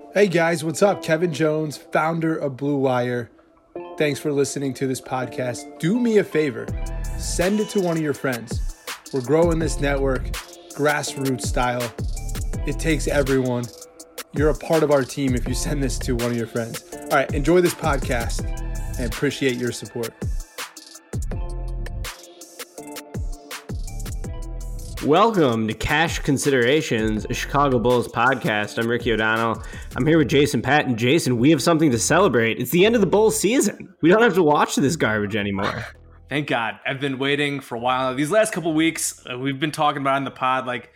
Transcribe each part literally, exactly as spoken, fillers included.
Hey guys, what's up? Kevin Jones, founder of Blue Wire. Thanks for listening to this podcast. Do me a favor, send it to one of your friends. We're growing this network, grassroots style. It takes everyone. You're a part of our team if you send this to one of your friends. All right, enjoy this podcast and appreciate your support. Welcome to Cash Considerations, a Chicago Bulls podcast. I'm Ricky O'Donnell. I'm here with Jason Patton. Jason, we have something to celebrate. It's the end of the Bulls season. We don't have to watch this garbage anymore. Thank God. I've been waiting for a while. These last couple weeks, uh, we've been talking about in the pod, like,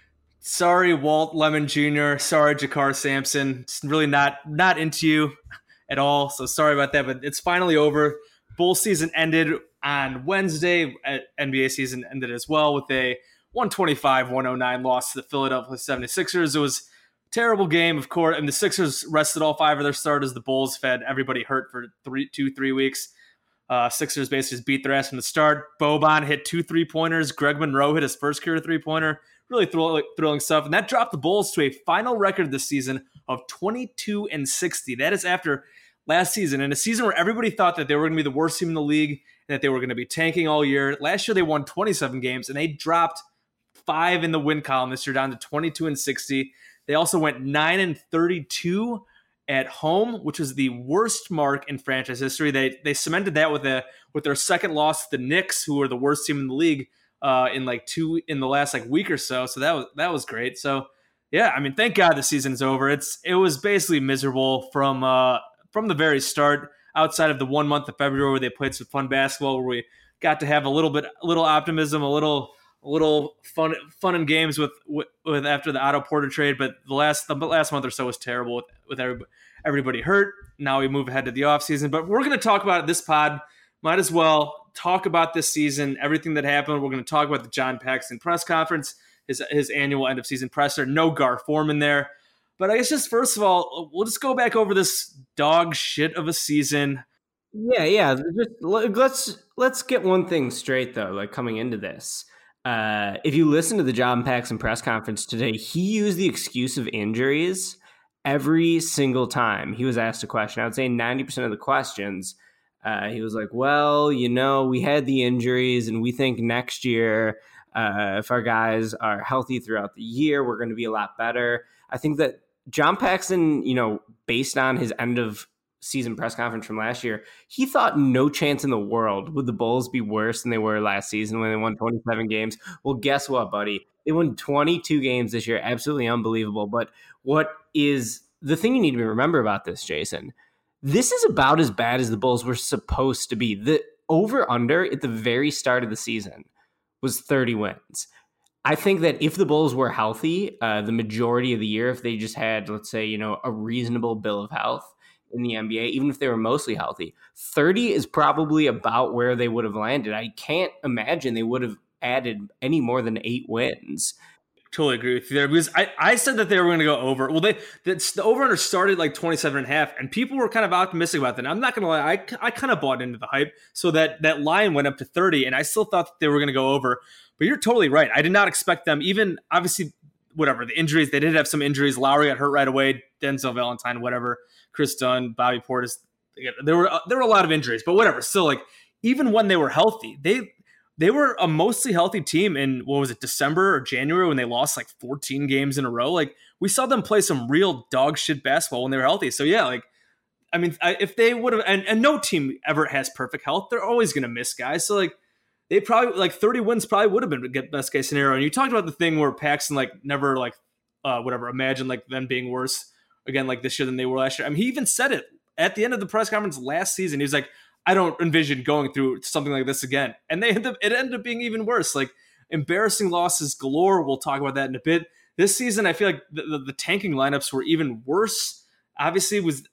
sorry, Walt Lemon Junior Sorry, Jakar Sampson. It's really not not into you at all. So sorry about that, but it's finally over. Bulls season ended on Wednesday. N B A season ended as well with a one twenty-five one oh nine loss to the Philadelphia seventy-sixers. It was a terrible game, of course, and the Sixers rested all five of their starters. The Bulls had everybody hurt for three, two, three weeks. Uh, Sixers basically just beat their ass from the start. Boban hit two three-pointers. Greg Monroe hit his first career three-pointer. Really thrilling, thrilling stuff. And that dropped the Bulls to a final record this season of twenty-two and sixty. That is after last season, in a season where everybody thought that they were going to be the worst team in the league and that they were going to be tanking all year. Last year they won twenty-seven games, and they dropped five in the win column this year down to twenty-two and sixty. They also went nine and thirty-two at home, which was the worst mark in franchise history. They they cemented that with a with their second loss to the Knicks, who were the worst team in the league uh, in like two in the last like week or so. So that was that was great. So yeah, I mean, thank God the season's over. It's it was basically miserable from uh, from the very start. Outside of the one month of February where they played some fun basketball, where we got to have a little bit, a little optimism, a little. A little fun, fun and games with, with with after the Otto Porter trade, but the last the last month or so was terrible with with everybody, everybody hurt. Now we move ahead to the offseason, but we're going to talk about it this pod. Might as well talk about this season, everything that happened. We're going to talk about the John Paxson press conference, his his annual end of season presser. No Gar Forman there, but I guess just first of all, we'll just go back over this dog shit of a season. Yeah, yeah. Just, let's let's get one thing straight though. Like coming into this. Uh, if you listen to the John Paxson press conference today, he used the excuse of injuries every single time he was asked a question. I would say ninety percent of the questions, uh, he was like, well, you know, we had the injuries and we think next year, uh, if our guys are healthy throughout the year, we're going to be a lot better. I think that John Paxson, you know, based on his end of season press conference from last year, he thought no chance in the world would the Bulls be worse than they were last season when they won twenty-seven games. Well, guess what, buddy? They won twenty-two games this year. Absolutely unbelievable. But what is the thing you need to remember about this, Jason? This is about as bad as the Bulls were supposed to be. The over-under at the very start of the season was thirty wins. I think that if the Bulls were healthy, uh, the majority of the year, if they just had, let's say, you know, a reasonable bill of health, in the N B A, even if they were mostly healthy, thirty is probably about where they would have landed. I can't imagine they would have added any more than eight wins. Totally agree with you there, because I, I said that they were going to go over. Well, they the, the over-under started like twenty-seven and a half, and people were kind of optimistic about that. And I'm not going to lie, I, I kind of bought into the hype, so that, that line went up to thirty, and I still thought that they were going to go over. But you're totally right. I did not expect them, even, obviously, whatever, the injuries, they did have some injuries. Lowry got hurt right away, Denzel Valentine, whatever. Chris Dunn, Bobby Portis, there were there were a lot of injuries, but whatever. Still, like, even when they were healthy, they they were a mostly healthy team in, what was it, December or January when they lost like fourteen games in a row. Like, we saw them play some real dog shit basketball when they were healthy. So yeah, like, I mean, I, if they would have, and, and no team ever has perfect health, they're always going to miss guys. So like, they probably like thirty wins probably would have been the best case scenario. And you talked about the thing where Paxson like never like uh, whatever imagined like them being worse again like this year than they were last year. I mean, he even said it at the end of the press conference last season. He was like, I don't envision going through something like this again. And they ended up, it ended up being even worse. Like, embarrassing losses galore. We'll talk about that in a bit. This season, I feel like the, the, the tanking lineups were even worse. Obviously, with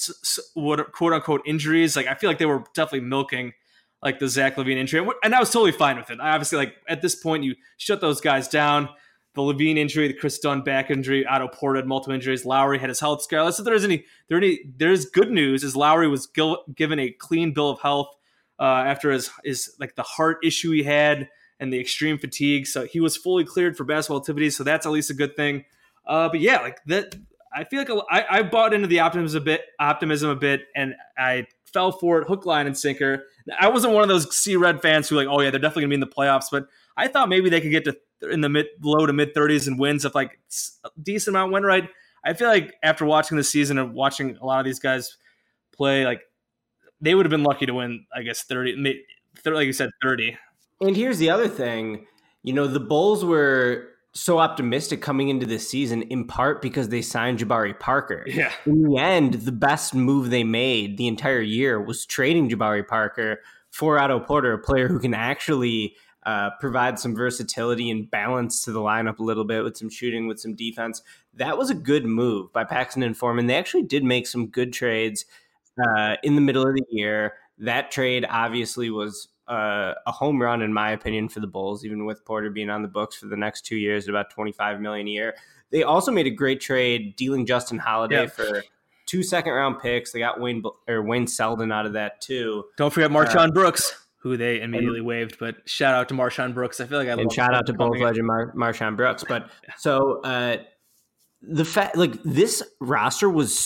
what quote unquote injuries, like I feel like they were definitely milking like the Zach LaVine injury, and I was totally fine with it. I obviously, like, at this point, you shut those guys down. The LaVine injury, the Chris Dunn back injury, Otto Porter had multiple injuries. Lowry had his health scare. Let's see if there's any, there any, there's good news is Lowry was gil- given a clean bill of health uh, after his, his, like the heart issue he had and the extreme fatigue. So he was fully cleared for basketball activities. So that's at least a good thing. Uh, but yeah, like that, I feel like a, I, I bought into the optimism a bit, optimism a bit, and I fell for it hook, line, and sinker. I wasn't one of those Sea Red fans who like, oh yeah, they're definitely gonna be in the playoffs, but I thought maybe they could get to in the mid, low to mid thirties and wins if like a decent amount went right. I feel like after watching the season and watching a lot of these guys play, like they would have been lucky to win, I guess thirty, like you said, thirty. And here's the other thing, you know, the Bulls were so optimistic coming into this season in part because they signed Jabari Parker. Yeah. In the end, the best move they made the entire year was trading Jabari Parker for Otto Porter, a player who can actually uh, provide some versatility and balance to the lineup a little bit with some shooting, with some defense. That was a good move by Paxson and Foreman. They actually did make some good trades uh, in the middle of the year. That trade obviously was Uh, a home run, in my opinion, for the Bulls, even with Porter being on the books for the next two years at about twenty-five million dollars a year. They also made a great trade dealing Justin Holiday yeah. for two second round picks. They got Wayne or Wayne Selden out of that too. Don't forget Marshawn uh, Brooks, who they immediately and, waived. But shout out to Marshawn Brooks. I feel like I and love shout out to Bulls legend Mar- Marshawn Brooks. But so uh, the fact, like this roster was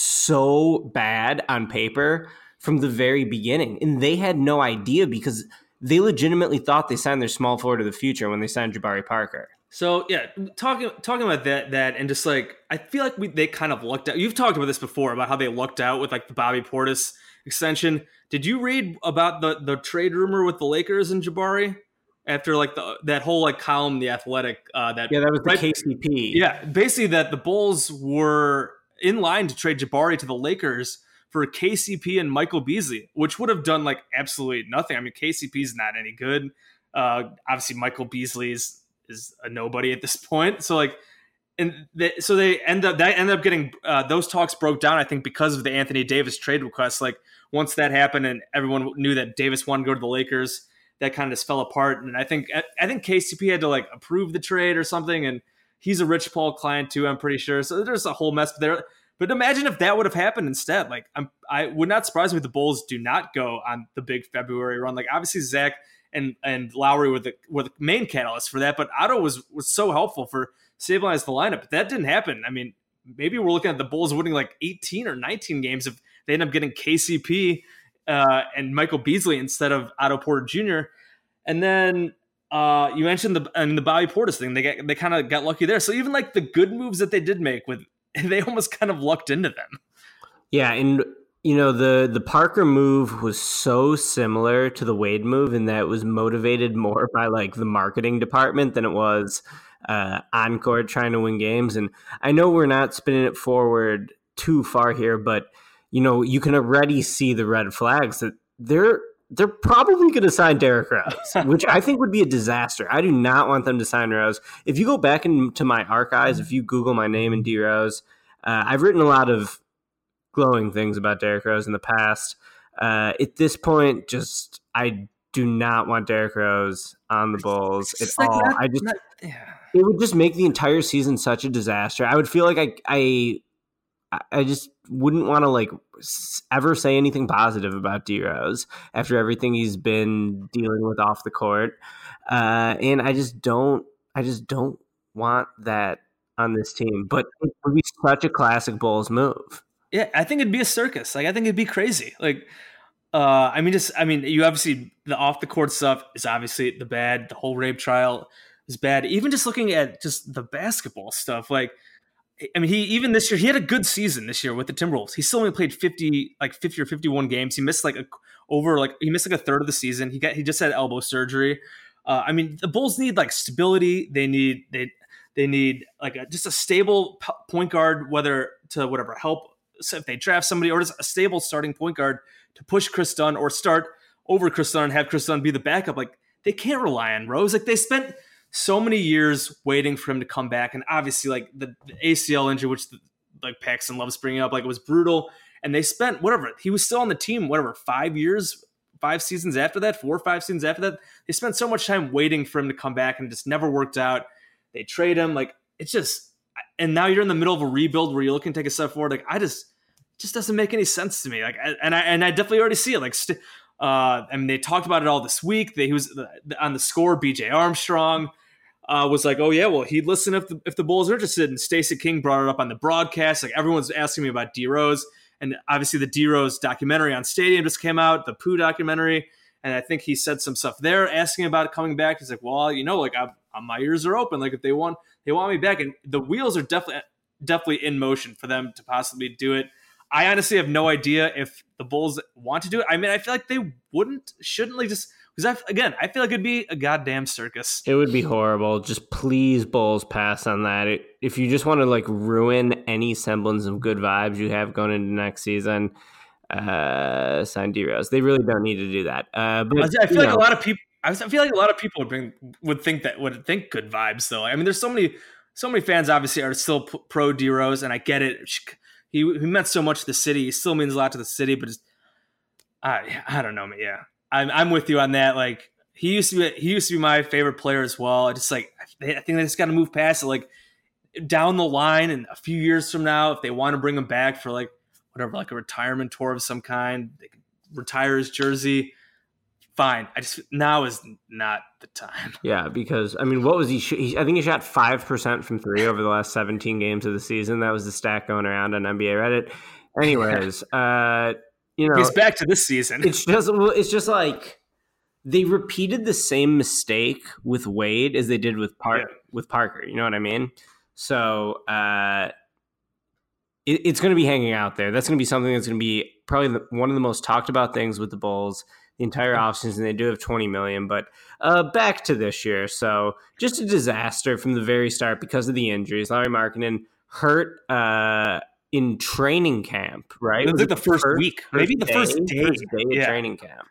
so bad on paper from the very beginning, and they had no idea because they legitimately thought they signed their small forward of the future when they signed Jabari Parker. So yeah, talking talking about that that and just like I feel like we they kind of lucked out. You've talked about this before about how they lucked out with like the Bobby Portis extension. Did you read about the the trade rumor with the Lakers and Jabari after like the that whole like column in The Athletic? Uh, that yeah, that was the right, K C P. Yeah, basically that the Bulls were in line to trade Jabari to the Lakers for K C P and Michael Beasley, which would have done like absolutely nothing. I mean, K C P is not any good. Uh, obviously, Michael Beasley is, is a nobody at this point. So like, and they, so they end up that ended up getting uh, those talks broke down. I think because of the Anthony Davis trade request. Like once that happened and everyone knew that Davis wanted to go to the Lakers, that kind of just fell apart. And I think I think K C P had to like approve the trade or something. And he's a Rich Paul client too, I'm pretty sure. So there's a whole mess there. But imagine if that would have happened instead. Like, I'm, I would not surprise me if the Bulls do not go on the big February run. Like, obviously Zach and and Lowry were the were the main catalyst for that. But Otto was was so helpful for stabilizing the lineup. But that didn't happen. I mean, maybe we're looking at the Bulls winning like eighteen or nineteen games if they end up getting K C P uh, and Michael Beasley instead of Otto Porter Junior And then uh, you mentioned the and the Bobby Portis thing. They get they kind of got lucky there. So even like the good moves that they did make with. They almost kind of lucked into them. Yeah, and you know the the Parker move was so similar to the Wade move in that it was motivated more by like the marketing department than it was uh, on court trying to win games. And I know we're not spinning it forward too far here, but you know you can already see the red flags that they're they're probably going to sign Derrick Rose, which I think would be a disaster. I do not want them to sign Rose. If you go back into my archives, if you Google my name and D Rose, uh, I've written a lot of glowing things about Derrick Rose in the past. Uh, at this point, just I do not want Derrick Rose on the Bulls at like all. Not, I just not, yeah. It would just make the entire season such a disaster. I would feel like I I I just wouldn't want to like ever say anything positive about D Rose after everything he's been dealing with off the court. Uh, and I just don't, I just don't want that on this team, but it would be such a classic Bulls move. Yeah. I think it'd be a circus. Like, I think it'd be crazy. Like, uh, I mean, just, I mean, you obviously the off the court stuff is obviously the bad, the whole rape trial is bad. Even just looking at just the basketball stuff, like, I mean, he even this year he had a good season this year with the Timberwolves. He still only played fifty, like fifty or fifty-one games. He missed like a over like he missed like a third of the season. He got he just had elbow surgery. Uh, I mean, the Bulls need like stability. They need they they need like a, just a stable point guard, whether to whatever help so if they draft somebody or just a stable starting point guard to push Chris Dunn or start over Chris Dunn and have Chris Dunn be the backup. Like they can't rely on Rose. Like they spent so many years waiting for him to come back. And obviously like the, the A C L injury, which the, like Paxson loves bringing up, like it was brutal. And they spent whatever, he was still on the team, whatever, five years, five seasons after that, four or five seasons after that. They spent so much time waiting for him to come back and it just never worked out. They trade him. Like it's just, and now you're in the middle of a rebuild where you're looking to take a step forward. Like I just, it just doesn't make any sense to me. Like, and I, and I definitely already see it. Like, st- uh, I mean, they talked about it all this week. They, he was on the score, B J Armstrong. uh, was like, oh yeah, well he'd listen if the if the Bulls are interested. And Stacey King brought it up on the broadcast. Like everyone's asking me about D Rose, and obviously the D Rose documentary on Stadium just came out, the Pooh documentary, and I think he said some stuff there asking about it coming back. He's like, well, you know, like I've, my ears are open. Like if they want, they want me back, and the wheels are definitely definitely in motion for them to possibly do it. I honestly have no idea if the Bulls want to do it. I mean, I feel like they wouldn't, shouldn't like just because I again, I feel like it'd be a goddamn circus. It would be horrible. Just please, Bulls, pass on that. It, if you just want to like ruin any semblance of good vibes you have going into next season, uh, sign D Rose. They really don't need to do that. Uh, but I feel like know. a lot of people. I feel like a lot of people would bring would think that would think good vibes though. I mean, there's so many so many fans obviously are still pro D Rose, and I get it. He he meant so much to the city. He still means a lot to the city, but just, I I don't know, man. Yeah, I'm I'm with you on that. Like he used to be he used to be my favorite player as well. I just like I think they just got to move past it. Like down the line, and a few years from now, if they want to bring him back for like whatever, like a retirement tour of some kind, they can retire his jersey. Fine. I just now is not the time. Yeah, because I mean, what was he? Sh- he I think he shot five percent from three over the last seventeen games of the season. That was the stat going around on N B A Reddit. Anyways, uh, you know, he's back to this season. It's just it's just like they repeated the same mistake with Wade as they did with Park yeah. with Parker. You know what I mean? So uh, it, it's going to be hanging out there. That's going to be something that's going to be probably the, one of the most talked about things with the Bulls the entire offseason. They do have twenty million dollars, but uh, back to this year. So just a disaster from the very start because of the injuries. Lauri Markkanen hurt uh, in training camp, right? It was, was like the first, first week, first maybe the day, first day, first day yeah. of training camp.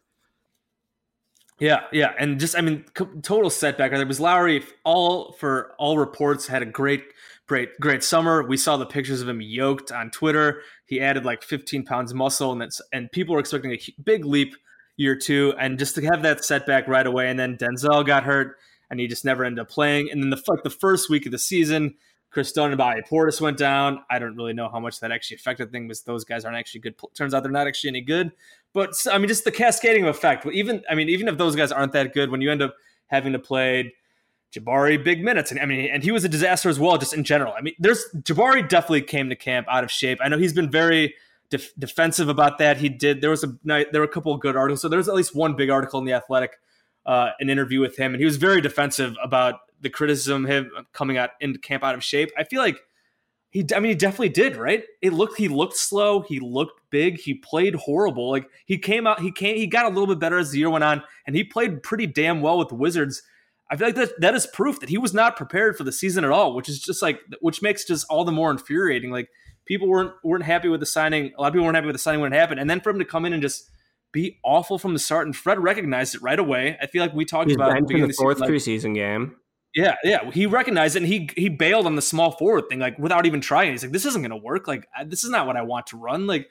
Yeah, yeah, and just I mean, total setback. There was Lauri. All for all reports had a great, great, great summer. We saw the pictures of him yoked on Twitter. He added like fifteen pounds of muscle, and that's and people were expecting a big leap year two, and just to have that setback right away. And then Denzel got hurt, and he just never ended up playing. And then the like the first week of the season, Chris Dunn and Bobby Portis went down. I don't really know how much that actually affected things, because those guys aren't actually good. Turns out they're not actually any good. But I mean, just the cascading effect. Even I mean, even if those guys aren't that good, when you end up having to play Jabari big minutes, and I mean, and he was a disaster as well, just in general. I mean, there's Jabari definitely came to camp out of shape. I know he's been very def- defensive about that. He did. There was a there were a couple of good articles. So there was at least one big article in the Athletic, uh, an interview with him, and he was very defensive about the criticism of him coming out into camp out of shape. I feel like he, I mean, he definitely did, right? It looked, he looked slow. He looked big. He played horrible. Like he came out, he came, he got a little bit better as the year went on, and he played pretty damn well with the Wizards. I feel like that that is proof that he was not prepared for the season at all, which is just like, which makes just all the more infuriating. Like people weren't weren't happy with the signing. A lot of people weren't happy with the signing when it happened, and then for him to come in and just be awful from the start, and Fred recognized it right away. I feel like we talked He's about in the, the fourth season, preseason like, game. Yeah, yeah, he recognized it, and he he bailed on the small forward thing, like without even trying. He's like, "This isn't going to work. Like, this is not what I want to run." Like,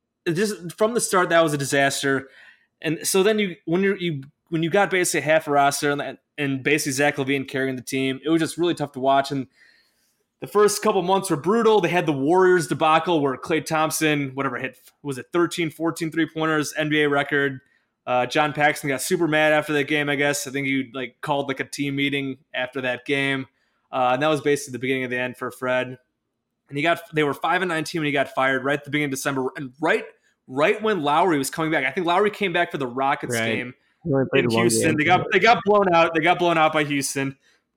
just from the start, that was a disaster. And so then you, when you you when you got basically half a roster and, and basically Zach LaVine carrying the team, it was just really tough to watch. And the first couple months were brutal. They had the Warriors debacle where Klay Thompson, whatever, hit was it thirteen, fourteen three-pointers, N B A record. Uh, John Paxson got super mad after that game, I guess. I think he like called like a team meeting after that game. Uh, and that was basically the beginning of the end for Fred. And he got they were five and nineteen when he got fired right at the beginning of December. And right right when Lowry was coming back. I think Lowry came back for the Rockets right. game in Houston. They got they got blown out. They got blown out by Houston.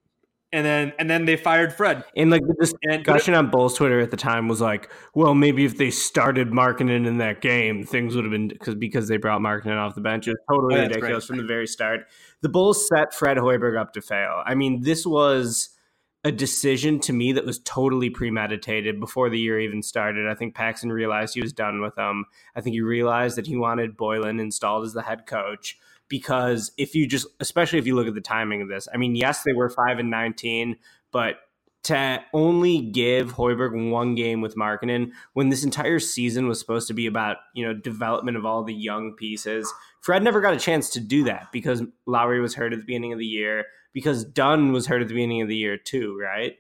And then and then they fired Fred. And like the discussion on Bulls Twitter at the time was like, well, maybe if they started Markkanen in that game, things would have been because because they brought Markkanen off the bench. It was totally oh, ridiculous from the very start. The Bulls set Fred Hoiberg up to fail. I mean, this was a decision to me that was totally premeditated before the year even started. I think Paxson realized he was done with him. I think he realized that he wanted Boylen installed as the head coach. Because if you just, especially if you look at the timing of this, I mean, yes, they were five and nineteen, but to only give Hoiberg one game with Markkanen when this entire season was supposed to be about, you know, development of all the young pieces, Fred never got a chance to do that because Lowry was hurt at the beginning of the year, because Dunn was hurt at the beginning of the year too, right?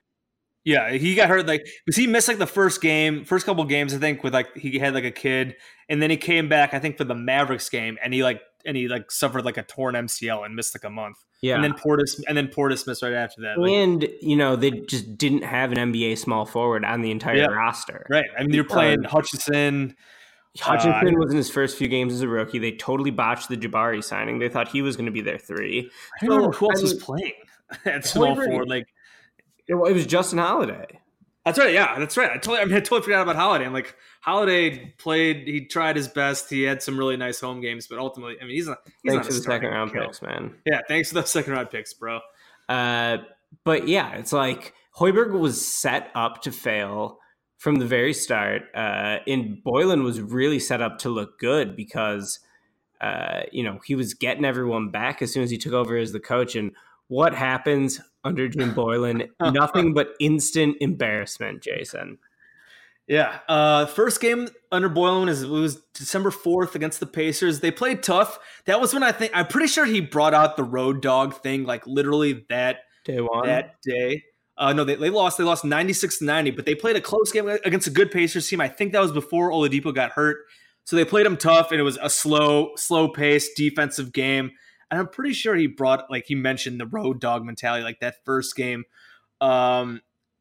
Yeah, he got hurt like because he missed like the first game, first couple games, I think, with like he had like a kid, and then he came back, I think, for the Mavericks game, and he like and he like suffered like a torn M C L and missed like a month. Yeah. And then Portis and then Portis missed right after that. Like, and, you know, they just didn't have an N B A small forward on the entire yeah, roster. right. I mean, you're playing Hutchison. Hutchinson uh, was in his first few games as a rookie. They totally botched the Jabari signing. They thought he was going to be their three. I don't so, know who else I mean, was playing at small forward. Like, it, it was Justin Holiday. That's right. Yeah, that's right. I totally, I mean, I totally forgot about Holiday. I'm like, Holiday played. He tried his best. He had some really nice home games, but ultimately, I mean, he's not. He's thanks not for the second round kill. picks, man. Yeah, thanks for the second round picks, bro. Uh, but yeah, it's like Hoiberg was set up to fail from the very start, uh, and Boylen was really set up to look good because, uh, you know, he was getting everyone back as soon as he took over as the coach. And what happens under Jim Boylen? Nothing but instant embarrassment, Jason. Yeah. Uh, first game under Boylen is it was December fourth against the Pacers. They played tough. That was when I think I'm pretty sure he brought out the road dog thing, like literally that day one. That day. Uh, no, they, they lost. They lost ninety-six to ninety, but they played a close game against a good Pacers team. I think that was before Oladipo got hurt. So they played him tough, and it was a slow, slow paced defensive game. And I'm pretty sure he brought, like he mentioned, the road dog mentality, like that first game. Um,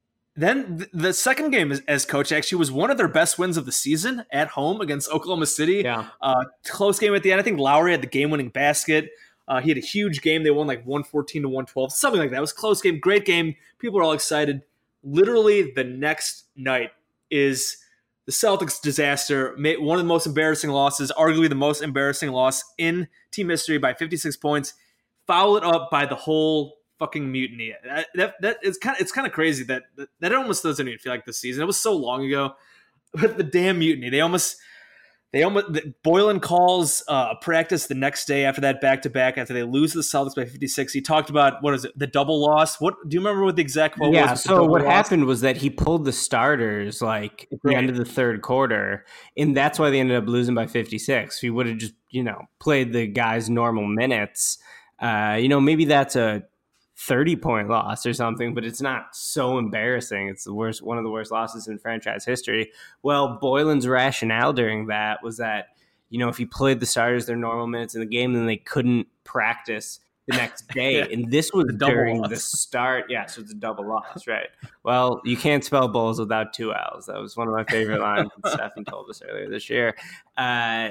then th- the second game as, as coach actually was one of their best wins of the season at home against Oklahoma City. Yeah. Uh, close game at the end. I think Lowry had the game-winning basket. Uh, he had a huge game. They won like one fourteen to one twelve, something like that. It was a close game, great game. People are all excited. Literally the next night is the Celtics disaster. One of the most embarrassing losses, arguably the most embarrassing loss in team history by fifty-six points. Followed up by the whole fucking mutiny. That, that, that it's kind of it's kind of crazy that, that that almost doesn't even feel like this season. It was so long ago, but the damn mutiny. They almost. They almost Boylen calls uh, a practice the next day after that back to back after they lose to the Celtics by fifty-six. He talked about what is it the double loss? What do you remember what the exact quote yeah, was? Yeah. So what loss? happened was that he pulled the starters like at the end of the third quarter, and that's why they ended up losing by fifty-six. If he would have just you know played the guys' normal minutes, uh, you know maybe that's a thirty point loss or something, but it's not so embarrassing. It's the worst, one of the worst losses in franchise history. Well, Boylen's rationale during that was that, you know, if he played the starters their normal minutes in the game, then they couldn't practice the next day. yeah. And this was during loss. the start. Yeah, so it's a double loss, right? Well, you can't spell Bulls without two L's. That was one of my favorite lines that Stephen told us earlier this year. Uh,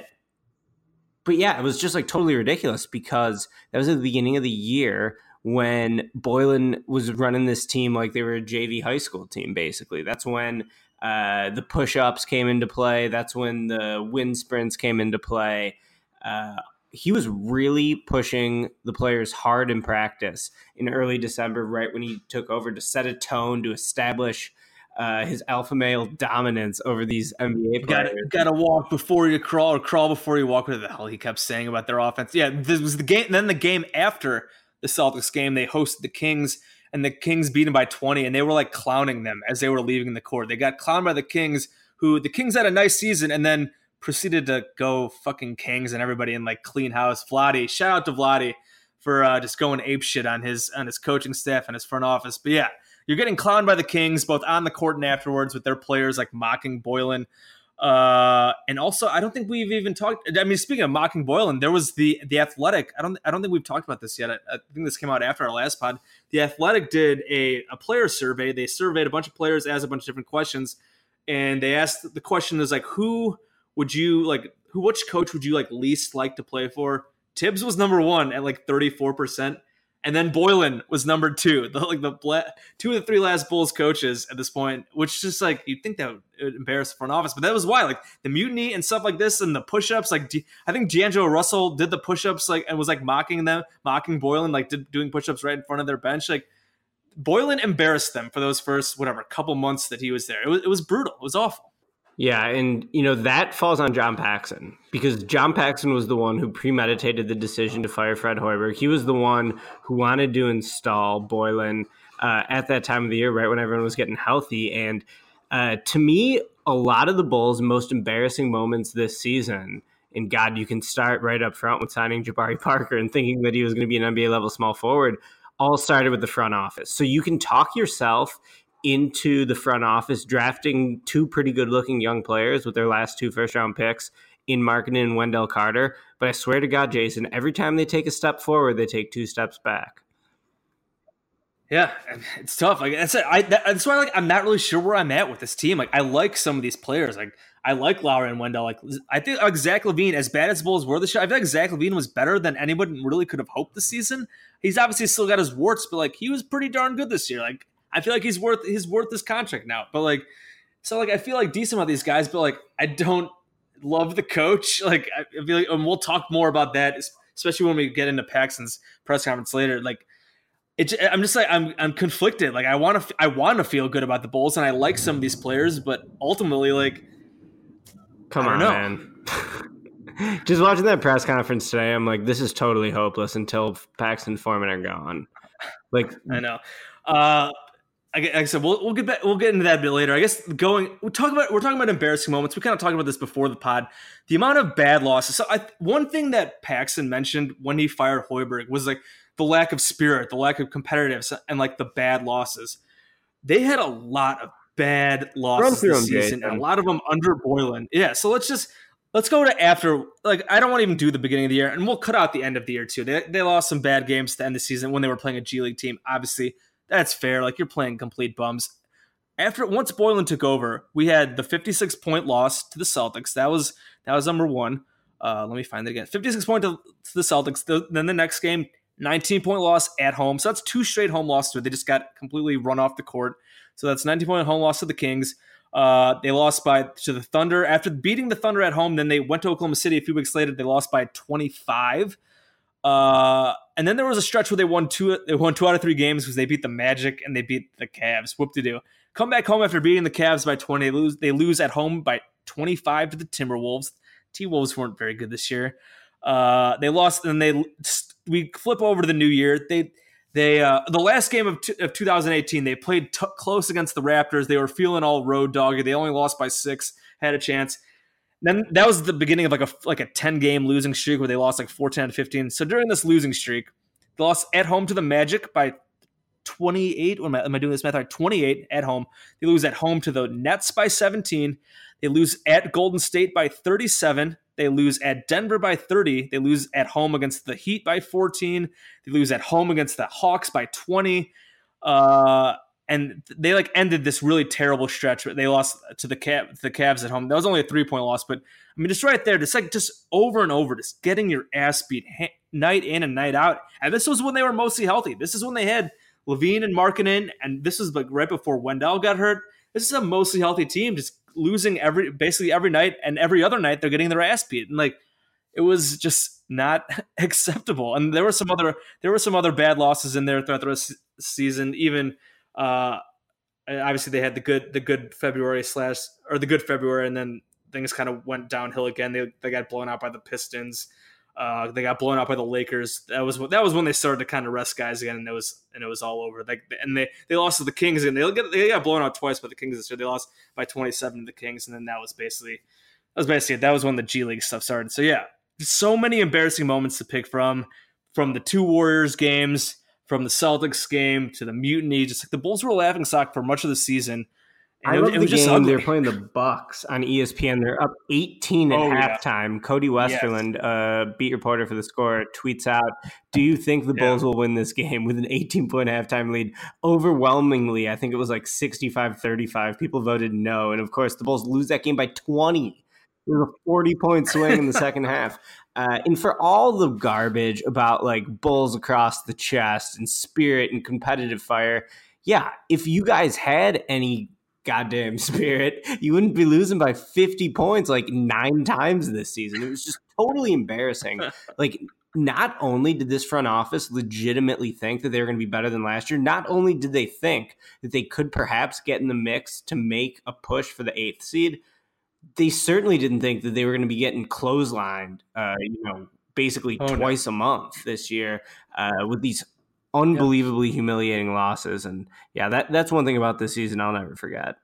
but yeah, it was just like totally ridiculous because that was at the beginning of the year when Boylen was running this team like they were a J V high school team, basically. That's when uh, the push-ups came into play. That's when the wind sprints came into play. Uh, he was really pushing the players hard in practice in early December, right when he took over to set a tone, to establish uh, his alpha male dominance over these N B A players. Got to walk before you crawl, or crawl before you walk. Whatever the hell he kept saying about their offense. Yeah, this was the game. Then the game after the Celtics game, they hosted the Kings, and the Kings beat them by twenty, and they were like clowning them as they were leaving the court. They got clowned by the Kings, who the Kings had a nice season, and then proceeded to go fucking Kings and everybody in like clean house. Vlade, shout out to Vlade for uh, just going ape shit on his on his coaching staff and his front office. But yeah, you're getting clowned by the Kings both on the court and afterwards with their players like mocking Boylen. Uh, and also, I don't think we've even talked. I mean, speaking of mocking Boylen, there was the the Athletic. I don't I don't think we've talked about this yet. I, I think this came out after our last pod. The Athletic did a a player survey. They surveyed a bunch of players, asked a bunch of different questions, and they asked the question is like, who would you like? Who which coach would you like least like to play for? Tibbs was number one at like thirty-four percent. And then Boylen was number two, the, like the two of the three last Bulls coaches at this point, which just like you'd think that would embarrass the front office, but that was why, like the mutiny and stuff like this and the push-ups. Like D- I think D'Angelo Russell did the push-ups like and was like mocking them, mocking Boylen, like did, doing push-ups right in front of their bench. Like Boylen embarrassed them for those first whatever couple months that he was there. It was it was brutal. It was awful. Yeah, and, you know, that falls on John Paxson because John Paxson was the one who premeditated the decision to fire Fred Hoiberg. He was the one who wanted to install Boylen uh, at that time of the year, right when everyone was getting healthy. And uh, to me, a lot of the Bulls' most embarrassing moments this season, and God, you can start right up front with signing Jabari Parker and thinking that he was going to be an N B A-level small forward, all started with the front office. So you can talk yourself into the front office, drafting two pretty good-looking young players with their last two first-round picks in Markkanen and Wendell Carter. But I swear to God, Jason, every time they take a step forward, they take two steps back. Yeah, it's tough. Like that's I that's why like I'm not really sure where I'm at with this team. Like I like some of these players. Like I like Lowry and Wendell. Like I think like Zach LaVine, as bad as the Bulls were this year, I feel like Zach LaVine was better than anyone really could have hoped this season. He's obviously still got his warts, but like he was pretty darn good this year. Like I feel like he's worth he's worth his contract now. But like so like I feel like decent about these guys, but like I don't love the coach. Like I feel like, and we'll talk more about that, especially when we get into Paxson's press conference later. Like. It's, I'm just like I'm I'm conflicted. Like I want to I want to feel good about the Bulls, and I like some of these players, but ultimately, like, come on, man. Just watching that press conference today, I'm like, this is totally hopeless until Paxson and Foreman are gone. Like I know. Uh, like I said, we'll we'll get back, we'll get into that a bit later. I guess going we talk about we're talking about embarrassing moments. We kind of talked about this before the pod. The amount of bad losses. So I, one thing that Paxson mentioned when he fired Hoiberg was like. The lack of spirit, the lack of competitiveness, and like the bad losses. They had a lot of bad losses this them, season, Jason. And a lot of them under Boylen. Yeah, so let's just let's go to after. Like I don't want to even do the beginning of the year, and we'll cut out the end of the year too. They they lost some bad games to end the season when they were playing a G League team. Obviously, that's fair. Like you're playing complete bums. After once Boylen took over, we had the fifty-six point loss to the Celtics. That was that was number one. Uh, let me find it again. fifty-six point to, to the Celtics. The, then the next game. nineteen point loss at home. So that's two straight home losses. They just got completely run off the court. So that's nineteen point home loss to the Kings. Uh, they lost by to the Thunder. After beating the Thunder at home, then they went to Oklahoma City a few weeks later. They lost by twenty-five. Uh, and then there was a stretch where they won two They won two out of three games because they beat the Magic and they beat the Cavs. Whoop-de-doo. Come back home after beating the Cavs by twenty. They lose, they lose at home by twenty-five to the Timberwolves. T-Wolves weren't very good this year. Uh, they lost, and they we flip over to the new year. They they uh, the last game of t- of two thousand eighteen, they played t- close against the Raptors. They were feeling all road doggy. They only lost by six, had a chance. Then that was the beginning of like a like a ten game losing streak where they lost like fourteen to fifteen. So during this losing streak, they lost at home to the Magic by twenty-eight. What am I, am I doing this math right? twenty-eight at home. They lose at home to the Nets by seventeen. They lose at Golden State by thirty-seven. They lose at Denver by thirty. They lose at home against the Heat by fourteen. They lose at home against the Hawks by twenty. Uh, and they like ended this really terrible stretch. They lost to the Cav- the Cavs at home. That was only a three-point loss, but I mean, just right there, just like just over and over, just getting your ass beat ha- night in and night out. And this was when they were mostly healthy. This is when they had LaVine and Markkanen, and this was like right before Wendell got hurt. This is a mostly healthy team, just losing every basically every night, and every other night they're getting their ass beat. And like it was just not acceptable. And there were some other there were some other bad losses in there throughout the rest of the season. Even uh, obviously they had the good the good February slash or the good February, and then things kind of went downhill again. They they got blown out by the Pistons. Uh, they got blown out by the Lakers. That was that was when they started to kind of rest guys again, and it was and it was all over. Like and they, they lost to the Kings, and they got they got blown out twice by the Kings this year. They lost by twenty-seven to the Kings, and then that was basically that was basically it. That was when the G League stuff started. So yeah, so many embarrassing moments to pick from, from the two Warriors games, from the Celtics game to the mutiny. Just like the Bulls were a laughing stock for much of the season. And I it, love it was the just game. Ugly. They're playing the Bucks on E S P N. They're up eighteen at oh, halftime. Yeah. Cody Westerland, yes. uh, beat reporter for The Score, tweets out, do you think the Bulls yeah. will win this game with an eighteen-point halftime lead? Overwhelmingly, I think it was like sixty-five thirty-five. People voted no. And, of course, the Bulls lose that game by twenty. It was a forty-point swing in the second half. Uh, and for all the garbage about, like, Bulls across the chest and spirit and competitive fire, yeah, if you guys had any – goddamn spirit, you wouldn't be losing by fifty points like nine times this season. It was just totally embarrassing. Like, not only did this front office legitimately think that they were going to be better than last year, not only did they think that they could perhaps get in the mix to make a push for the eighth seed, they certainly didn't think that they were going to be getting clotheslined, uh, you know, basically oh, twice no. a month this year uh, with these unbelievably yep. humiliating losses. And yeah, that that's one thing about this season I'll never forget.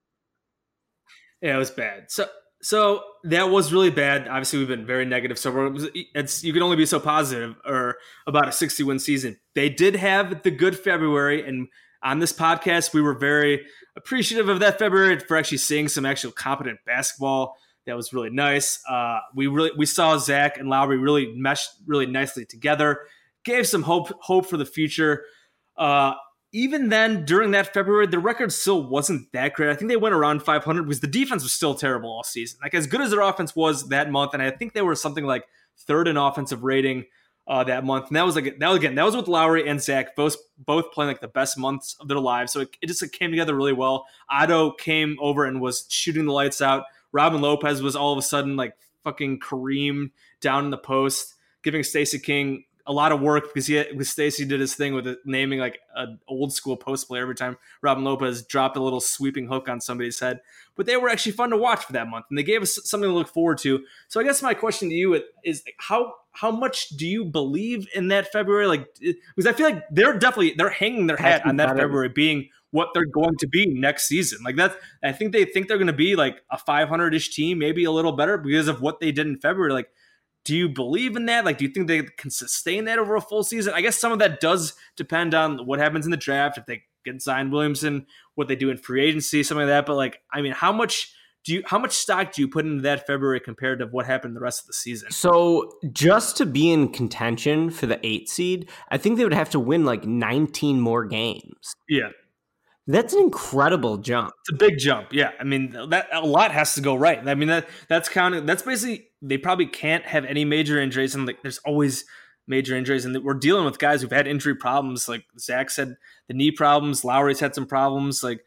Yeah, it was bad. So so that was really bad. Obviously, we've been very negative. So we're, it's you can only be so positive or about a sixty-win season. They did have the good February, and on this podcast, we were very appreciative of that February for actually seeing some actual competent basketball. That was really nice. Uh, we really we saw Zach and Lowry really meshed really nicely together. Gave some hope hope for the future. Uh, even then, during that February, the record still wasn't that great. I think they went around five hundred because the defense was still terrible all season. Like as good as their offense was that month, and I think they were something like third in offensive rating uh, that month. And that was like that was again that was with Lowry and Zach both both playing like the best months of their lives. So it, it just it came together really well. Otto came over and was shooting the lights out. Robin Lopez was all of a sudden like fucking Kareem down in the post, giving Stacey King a lot of work because he because Stacey did his thing with it, naming like an old school post player every time Robin Lopez dropped a little sweeping hook on somebody's head. But they were actually fun to watch for that month, and they gave us something to look forward to. So I guess my question to you is how how much do you believe in that February? Like because I feel like they're definitely they're hanging their hat on that February being what they're going to be next season. Like that, I think they think they're going to be like a five hundred-ish team, maybe a little better because of what they did in February. Like. Do you believe in that? Like, do you think they can sustain that over a full season? I guess some of that does depend on what happens in the draft, if they get Zion Williamson, what they do in free agency, something like that. But like, I mean, how much do you, how much stock do you put into that February compared to what happened the rest of the season? So just to be in contention for the eight seed, I think they would have to win like nineteen more games. Yeah. That's an incredible jump. It's a big jump. Yeah. I mean, that a lot has to go right. I mean, that that's counting. That's basically, they probably can't have any major injuries. And like, there's always major injuries. And we're dealing with guys who've had injury problems. Like Zach said, the knee problems. Lowry's had some problems. Like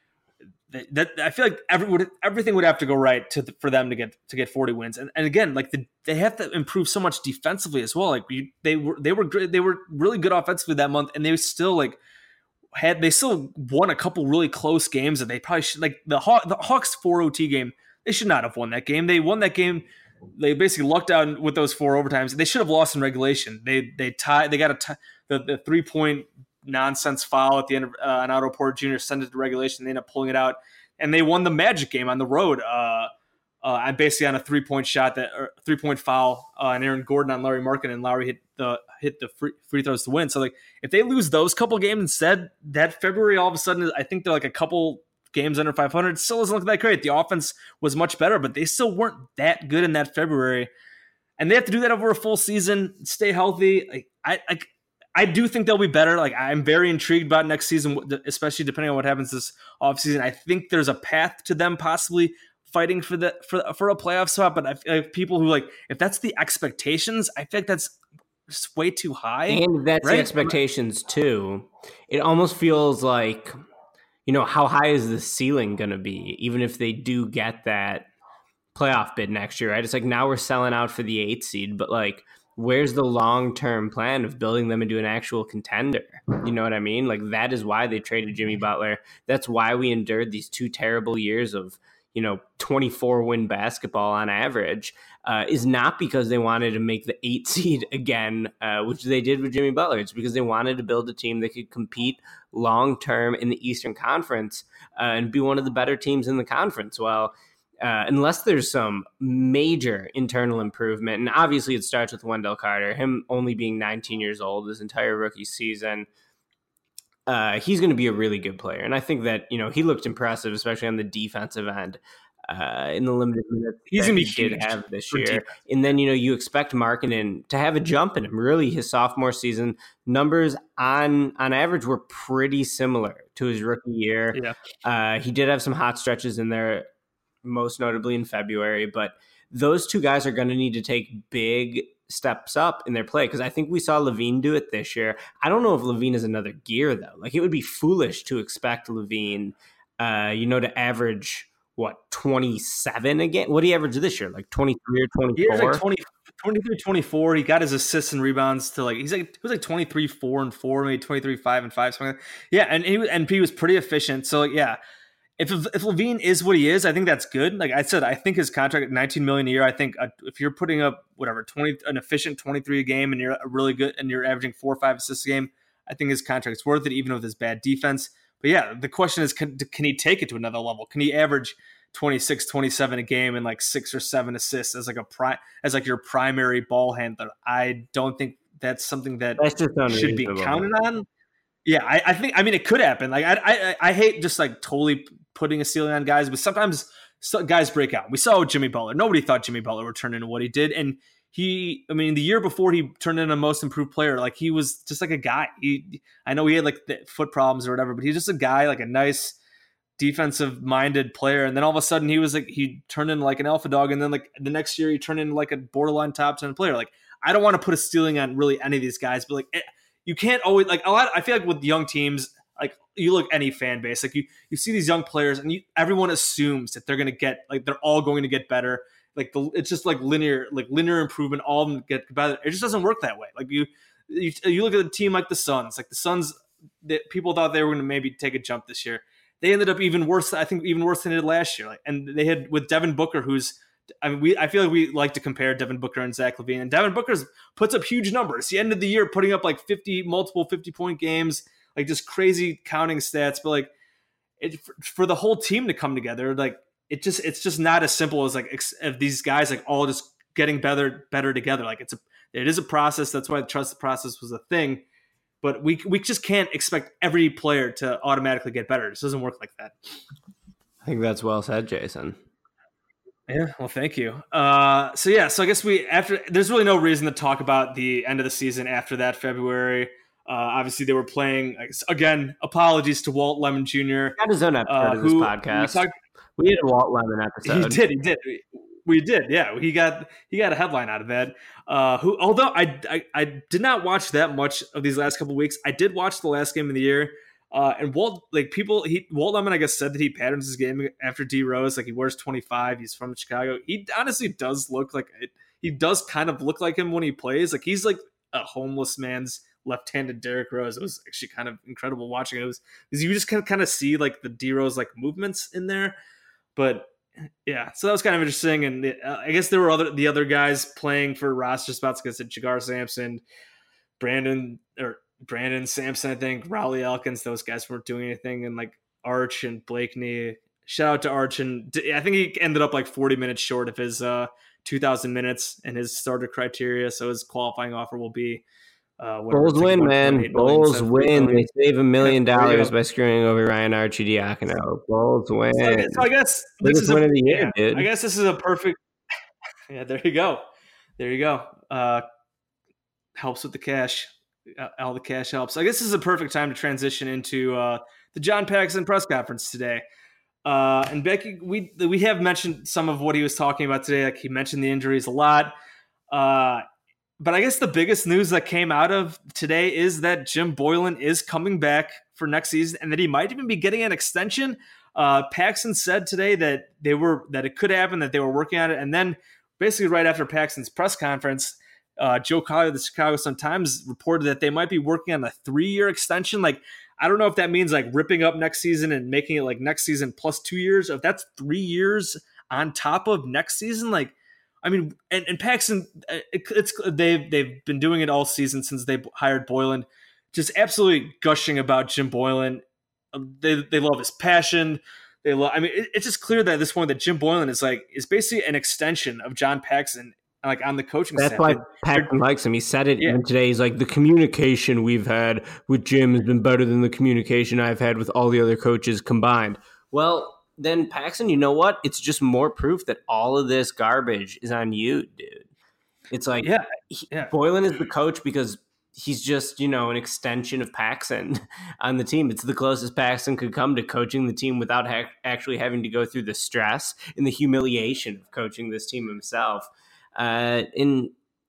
that, that I feel like every, everything would have to go right to for them to get to get forty wins. And, and again, like the, they have to improve so much defensively as well. Like you, they were they were they were really good offensively that month, and they still like. Had they still won a couple really close games that they probably should, like the Haw- the Hawks four O T game, they should not have won that game. They won that game. They basically lucked out with those four overtimes. They should have lost in regulation. They they tied. They got a t- the the three point nonsense foul at the end of uh, an Otto Porter Junior sent it to regulation. They ended up pulling it out, and they won the Magic game on the road. Uh, uh, basically on a three point shot that or three point foul, uh, and Aaron Gordon on Larry Markin, and Lowry hit the hit the free, free throws to win. So like if they lose those couple games instead, that February all of a sudden I think they're like a couple games under five hundred. It still doesn't look that great. The offense was much better, but they still weren't that good in that February, and they have to do that over a full season. Stay healthy. Like I I, I do think they'll be better. Like I'm very intrigued about next season, especially depending on what happens this offseason. I think there's a path to them possibly fighting for the for for a playoff spot, but I feel like people who like if that's the expectations, I feel like that's just way too high. And that's right? the expectations too. It almost feels like, you know, how high is the ceiling going to be, even if they do get that playoff bid next year, right? It's like now we're selling out for the eighth seed, but like, where's the long-term plan of building them into an actual contender? You know what I mean? Like that is why they traded Jimmy Butler. That's why we endured these two terrible years of, you know, twenty-four win basketball on average, uh, is not because they wanted to make the eight seed again, uh, which they did with Jimmy Butler. It's because they wanted to build a team that could compete long-term in the Eastern Conference uh, and be one of the better teams in the conference. Well, uh, unless there's some major internal improvement, and obviously it starts with Wendell Carter, him only being nineteen years old his entire rookie season, Uh, he's going to be a really good player. And I think that, you know, he looked impressive, especially on the defensive end uh, in the limited minutes he's that gonna be he did huge have this for year. defense. And then, you know, you expect Markkanen to have a jump in him. Really, his sophomore season numbers on on average were pretty similar to his rookie year. Yeah. Uh, he did have some hot stretches in there, most notably in February. But those two guys are going to need to take big steps up in their play, because I think we saw LaVine do it this year. I don't know if LaVine is another gear though. Like it would be foolish to expect LaVine, uh, you know, to average what twenty-seven again. What did he average this year? Like twenty-three or twenty-four? He was like twenty, twenty-three, twenty-four. He got his assists and rebounds to like he's like he was like twenty-three, four and four, maybe twenty-three, five and five, something like that. Yeah, and he and he was pretty efficient. So like, yeah. If if LaVine is what he is, I think that's good. Like I said, I think his contract at nineteen million dollars a year. I think uh, if you're putting up whatever twenty, an efficient twenty-three a game, and you're a really good, and you're averaging four or five assists a game, I think his contract's worth it, even with his bad defense. But yeah, the question is, can, can he take it to another level? Can he average twenty-six, twenty-seven a game and like six or seven assists as like a pri- as like your primary ball handler? I don't think that's something that That's just should be unreasonable. counted on. Yeah, I, I think. I mean, it could happen. Like, I, I, I hate just like totally putting a ceiling on guys, but sometimes so guys break out. We saw Jimmy Butler. Nobody thought Jimmy Butler would turn into what he did. And he, I mean, the year before he turned into a most improved player, like he was just like a guy. He, I know he had like the foot problems or whatever, but he's just a guy, like a nice defensive minded player. And then all of a sudden he was like, he turned into like an alpha dog. And then like the next year he turned into like a borderline top ten player. Like, I don't want to put a ceiling on really any of these guys, but like it, you can't always like a lot. I feel like with young teams, like you look any fan base, like you, you see these young players and you, everyone assumes that they're going to get, like, they're all going to get better. Like the, it's just like linear, like linear improvement, all of them get better. It just doesn't work that way. Like you, you, you look at a team like the Suns, like the Suns that people thought they were going to maybe take a jump this year. They ended up even worse. I think even worse than they did last year. Like, and they had with Devin Booker, who's, I mean, we, I feel like we like to compare Devin Booker and Zach LaVine, and Devin Booker's puts up huge numbers. He ended the year putting up like fifty, multiple fifty point games, like just crazy counting stats. But like it, for, for the whole team to come together, like it just, it's just not as simple as like ex, if these guys like all just getting better, better together. Like it's a, it is a process. That's why the trust the process was a thing. But we we just can't expect every player to automatically get better. It just doesn't work like that. I think that's well said, Jason. Yeah, well, thank you. Uh, so yeah, so I guess we after there's really no reason to talk about the end of the season after that February. Uh, obviously, they were playing again. Apologies to Walt Lemon Junior He had his own episode uh, of this who, podcast. We, talked, we did a Walt Lemon episode. He did. He did. We did. Yeah, he got he got a headline out of that. Uh, who, although I, I I did not watch that much of these last couple of weeks, I did watch the last game of the year. Uh, and Walt, like people, he Walt Lemon, I guess, said that he patterns his game after D Rose. Like he wears twenty-five. He's from Chicago. He honestly does look like it. He does kind of look like him when he plays. Like he's like a homeless man's left-handed Derrick Rose. It was actually kind of incredible watching it. It was because you just kind of kind of see like the D Rose like movements in there. But yeah, so that was kind of interesting. And uh, I guess there were other the other guys playing for roster spots. Like I said, Jagar Sampson, Brandon or. Brandon Sampson, I think, Rowley Elkins, those guys weren't doing anything. And like Arch and Blakeney, shout out to Arch. And I think he ended up like forty minutes short of his uh, two thousand minutes and his starter criteria. So his qualifying offer will be uh, Bulls win, man. Bulls win. They save a million dollars by screwing over Ryan Arcidiacono. Bulls win. So, so I guess this is win a, of the year, yeah, dude. I guess this is a perfect. Yeah, there you go. There you go. Uh, helps with the cash. All the cash helps. I guess this is a perfect time to transition into uh, the John Paxson press conference today. Uh, and Becky, we we have mentioned some of what he was talking about today. Like he mentioned the injuries a lot. Uh, but I guess the biggest news that came out of today is that Jim Boylen is coming back for next season, and that he might even be getting an extension. Uh, Paxson said today that they were that it could happen, that they were working on it, and then basically right after Paxson's press conference. Uh, Joe Collier of the Chicago Sun-Times reported that they might be working on a three-year extension. Like, I don't know if that means like ripping up next season and making it like next season plus two years. If that's three years on top of next season, like, I mean, and, and Paxson, it, it's they've they've been doing it all season since they hired Boylen, just absolutely gushing about Jim Boylen. They they love his passion. They love. I mean, it, it's just clear that at this point that Jim Boylen is like is basically an extension of John Paxson. Like on the coaching That's staff. why Paxson likes him. He said it yeah. even today. He's like, the communication we've had with Jim has been better than the communication I've had with all the other coaches combined. Well, then Paxson, you know what? It's just more proof that all of this garbage is on you, dude. It's like, yeah, He, yeah. Boylen is the coach because he's just, you know, an extension of Paxson on the team. It's the closest Paxson could come to coaching the team without ha- actually having to go through the stress and the humiliation of coaching this team himself. Uh, and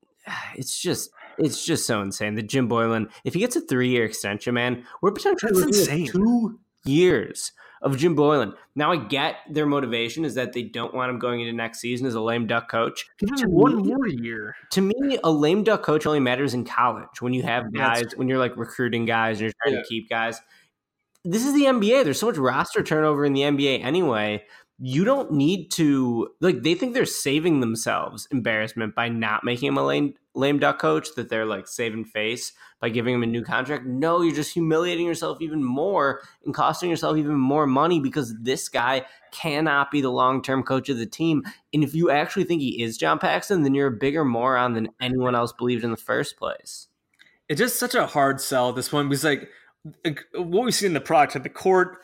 it's just it's just so insane that Jim Boylen, if he gets a three-year extension, man, we're potentially looking at two years of Jim Boylen. Now I get their motivation is that they don't want him going into next season as a lame duck coach. Give him one more year. To me, a lame duck coach only matters in college when you have guys, when you're like recruiting guys and you're trying yeah. to keep guys. This is the N B A. There's so much roster turnover in the N B A anyway. You don't need to, like, they think they're saving themselves embarrassment by not making him a lame, lame duck coach, that they're like saving face by giving him a new contract. No, you're just humiliating yourself even more and costing yourself even more money because this guy cannot be the long-term coach of the team. And if you actually think he is John Paxson, then you're a bigger moron than anyone else believed in the first place. It's just such a hard sell at this point because, like, what we see in the product at the court,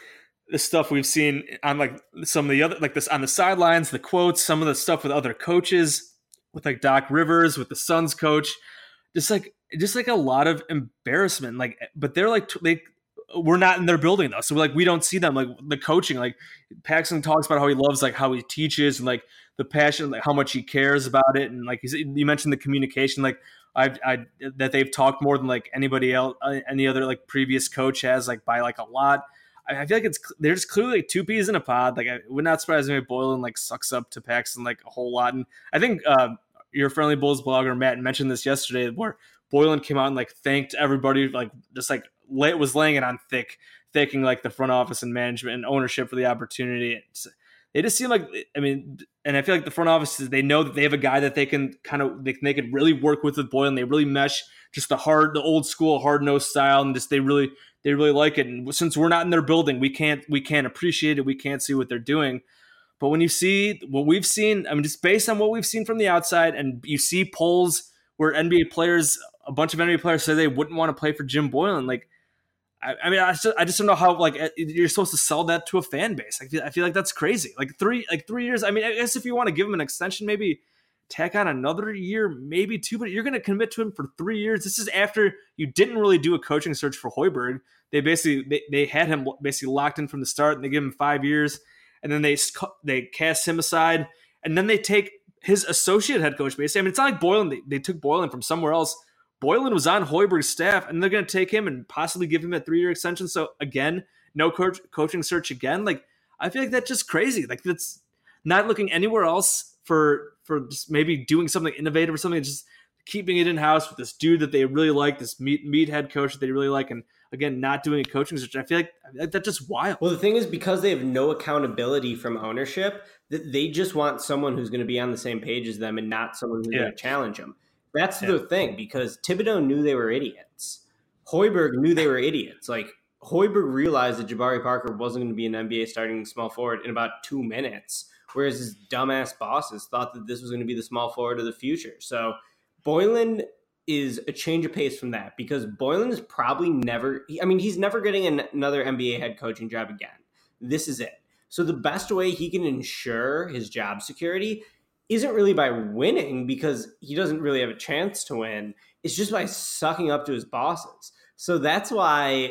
the stuff we've seen on like some of the other, like this on the sidelines, the quotes, some of the stuff with other coaches, with like Doc Rivers, with the Suns coach, just like just like a lot of embarrassment. Like, but they're like they we're not in their building though, so like we don't see them. Like the coaching, like Paxson talks about how he loves like how he teaches and like the passion, like how much he cares about it, and like you mentioned the communication, like I I that they've talked more than like anybody else, any other like previous coach has, like by like a lot. I feel like it's they're just clearly like two peas in a pod. Like I would not surprise me if Boylen like sucks up to Paxson like a whole lot. And I think uh, your Friendly Bulls blogger Matt mentioned this yesterday, where Boylen came out and like thanked everybody, like just like lay, was laying it on thick, thanking like the front office and management and ownership for the opportunity. It's, they just seem like, I mean, and I feel like the front office, they know that they have a guy that they can kind of they, they could really work with with Boylen. They really mesh just the hard, the old school hard nosed style, and just they really. They really like it, and since we're not in their building, we can't we can't appreciate it. We can't see what they're doing. But when you see what we've seen, I mean, just based on what we've seen from the outside, and you see polls where N B A players, a bunch of N B A players say they wouldn't want to play for Jim Boylen. Like, I, I mean, I just, I just don't know how like you're supposed to sell that to a fan base. I feel, I feel like that's crazy. Like three like three years. I mean, I guess if you want to give him an extension, maybe tack on another year, maybe two, but you're going to commit to him for three years. This is after you didn't really do a coaching search for Hoiberg. They basically they, they had him basically locked in from the start, and they give him five years, and then they they cast him aside, and then they take his associate head coach. Basically, I mean, it's not like Boylen. They, they took Boylen from somewhere else. Boylen was on Hoiberg's staff, and they're going to take him and possibly give him a three year extension. So again, no coach, coaching search again. Like I feel like that's just crazy. Like that's not looking anywhere else for for just maybe doing something innovative or something. Just keeping it in house with this dude that they really like, this meat meat head coach that they really like, and again, not doing a coaching search. I feel like that's just wild. Well, the thing is, because they have no accountability from ownership, that they just want someone who's going to be on the same page as them and not someone who's yeah. going to challenge them. That's yeah. the thing, because Thibodeau knew they were idiots. Hoiberg knew they were idiots. Like, Hoiberg realized that Jabari Parker wasn't going to be an N B A starting small forward in about two minutes, whereas his dumbass bosses thought that this was going to be the small forward of the future. So Boylen is a change of pace from that, because Boylen is probably never, I mean, he's never getting an, another N B A head coaching job again. This is it. So the best way he can ensure his job security isn't really by winning, because he doesn't really have a chance to win. It's just by sucking up to his bosses. So that's why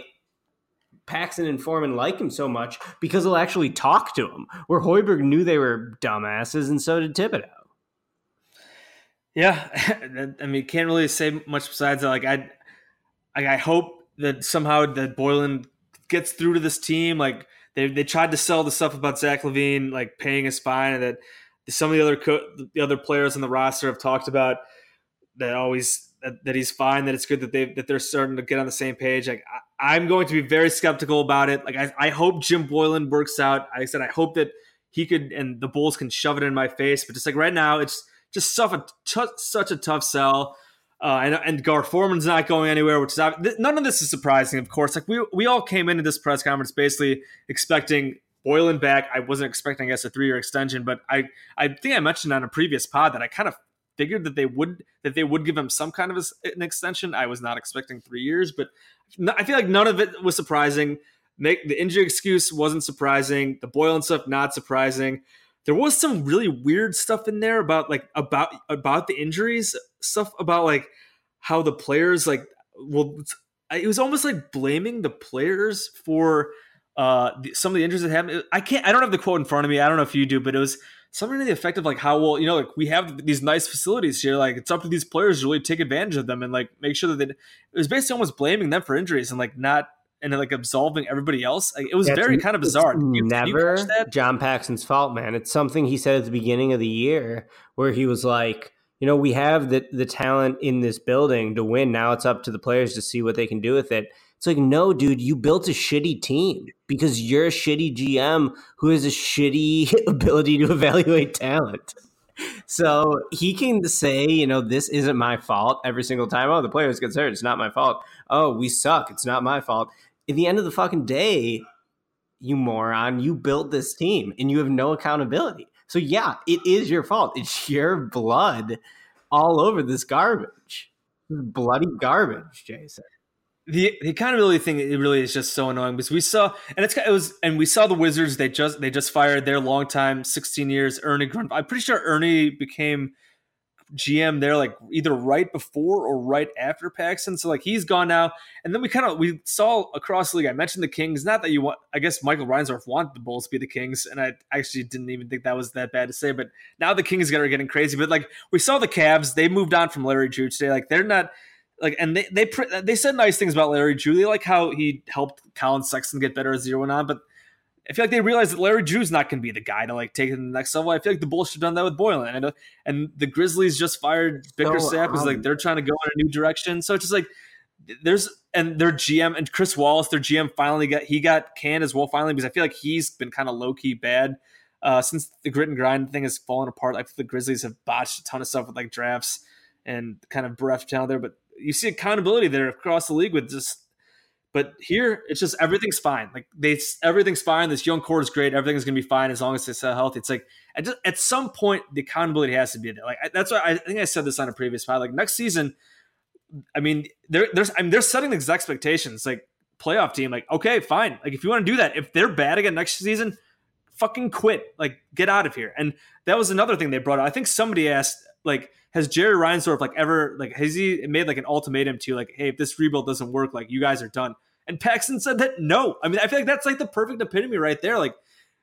Paxson and Foreman like him so much, because they'll actually talk to him, where Hoiberg knew they were dumbasses, and so did Thibodeau. Yeah, I mean, can't really say much besides that. Like, I, I hope that somehow that Boylen gets through to this team. Like, they they tried to sell the stuff about Zach LaVine, like paying his fine, and that some of the other co- the other players on the roster have talked about that always that, that he's fine. That it's good that they that they're starting to get on the same page. Like, I, I'm going to be very skeptical about it. Like, I, I hope Jim Boylen works out. Like I said, I hope that he could and the Bulls can shove it in my face. But just like right now, it's just such a, t- such a tough sell. Uh, and, and Gar Forman's not going anywhere, which is th- none of this is surprising, of course. Like we we all came into this press conference basically expecting Boylen back. I wasn't expecting, I guess, a three-year extension, but I, I think I mentioned on a previous pod that I kind of figured that they would that they would give him some kind of a, an extension. I was not expecting three years, but no, I feel like none of it was surprising. Make, the injury excuse wasn't surprising. The Boylen stuff, not surprising. There was some really weird stuff in there about like about about the injuries, stuff about like how the players like well, it was almost like blaming the players for uh, the, some of the injuries that happened. I can't, I don't have the quote in front of me. I don't know if you do, but it was something to the effect of like how well, you know, like we have these nice facilities here. Like it's up to these players to really take advantage of them and like make sure that they, it was basically almost blaming them for injuries and like not. And then, like absolving everybody else. Like, it was That's, very kind of bizarre. You, never John Paxson's fault, man. It's something he said at the beginning of the year where he was like, you know, we have the, the talent in this building to win. Now it's up to the players to see what they can do with it. It's like, no, dude, you built a shitty team because you're a shitty G M who has a shitty ability to evaluate talent. So he can say, you know, this isn't my fault every single time. Oh, the players get hurt. It's not my fault. Oh, we suck. It's not my fault. At the end of the fucking day, you moron, you built this team and you have no accountability. So yeah, it is your fault. It's your blood all over this garbage. Bloody garbage, Jason. the the accountability thing, it really is just so annoying because we saw and it's it was and we saw the Wizards. They just they just fired their longtime sixteen years Ernie Grunfeld. I'm pretty sure Ernie became G M there like either right before or right after Paxson. So like he's gone now. And then we kind of we saw across the league. I mentioned the Kings. Not that you want. I guess Michael Reinsdorf wanted the Bulls to be the Kings, and I actually didn't even think that was that bad to say. But now the Kings are getting crazy. But like we saw the Cavs. They moved on from Larry Drew today. Like they're not. Like and they they they said nice things about Larry Drew. They like how he helped Colin Sexton get better as the year went on, but I feel like they realized that Larry Drew's not going to be the guy to like take it to the next level. I feel like the Bulls should have done that with Boylan, and and the Grizzlies just fired Bickerstaff because so, um, like they're trying to go in a new direction. So it's just like there's and their G M and Chris Wallace, their G M finally got he got canned as well finally because I feel like he's been kind of low key bad uh, since the grit and grind thing has fallen apart. Like the Grizzlies have botched a ton of stuff with like drafts and kind of bereft down there, but you see accountability there across the league with just, but here it's just everything's fine. Like they, everything's fine. This young core is great. Everything's gonna be fine as long as it's healthy. It's like at, just, at some point the accountability has to be there. Like that's why I think I said this on a previous pod. Like next season, I mean, they're there's I mean they're setting these expectations. Like playoff team, like okay, fine. Like if you want to do that, if they're bad again next season, fucking quit. Like get out of here. And that was another thing they brought up. I think somebody asked like. Has Jerry Reinsdorf like ever like has he made like an ultimatum to like, hey, if this rebuild doesn't work, like you guys are done? And Paxson said that no. I mean, I feel like that's like the perfect epitome right there. Like,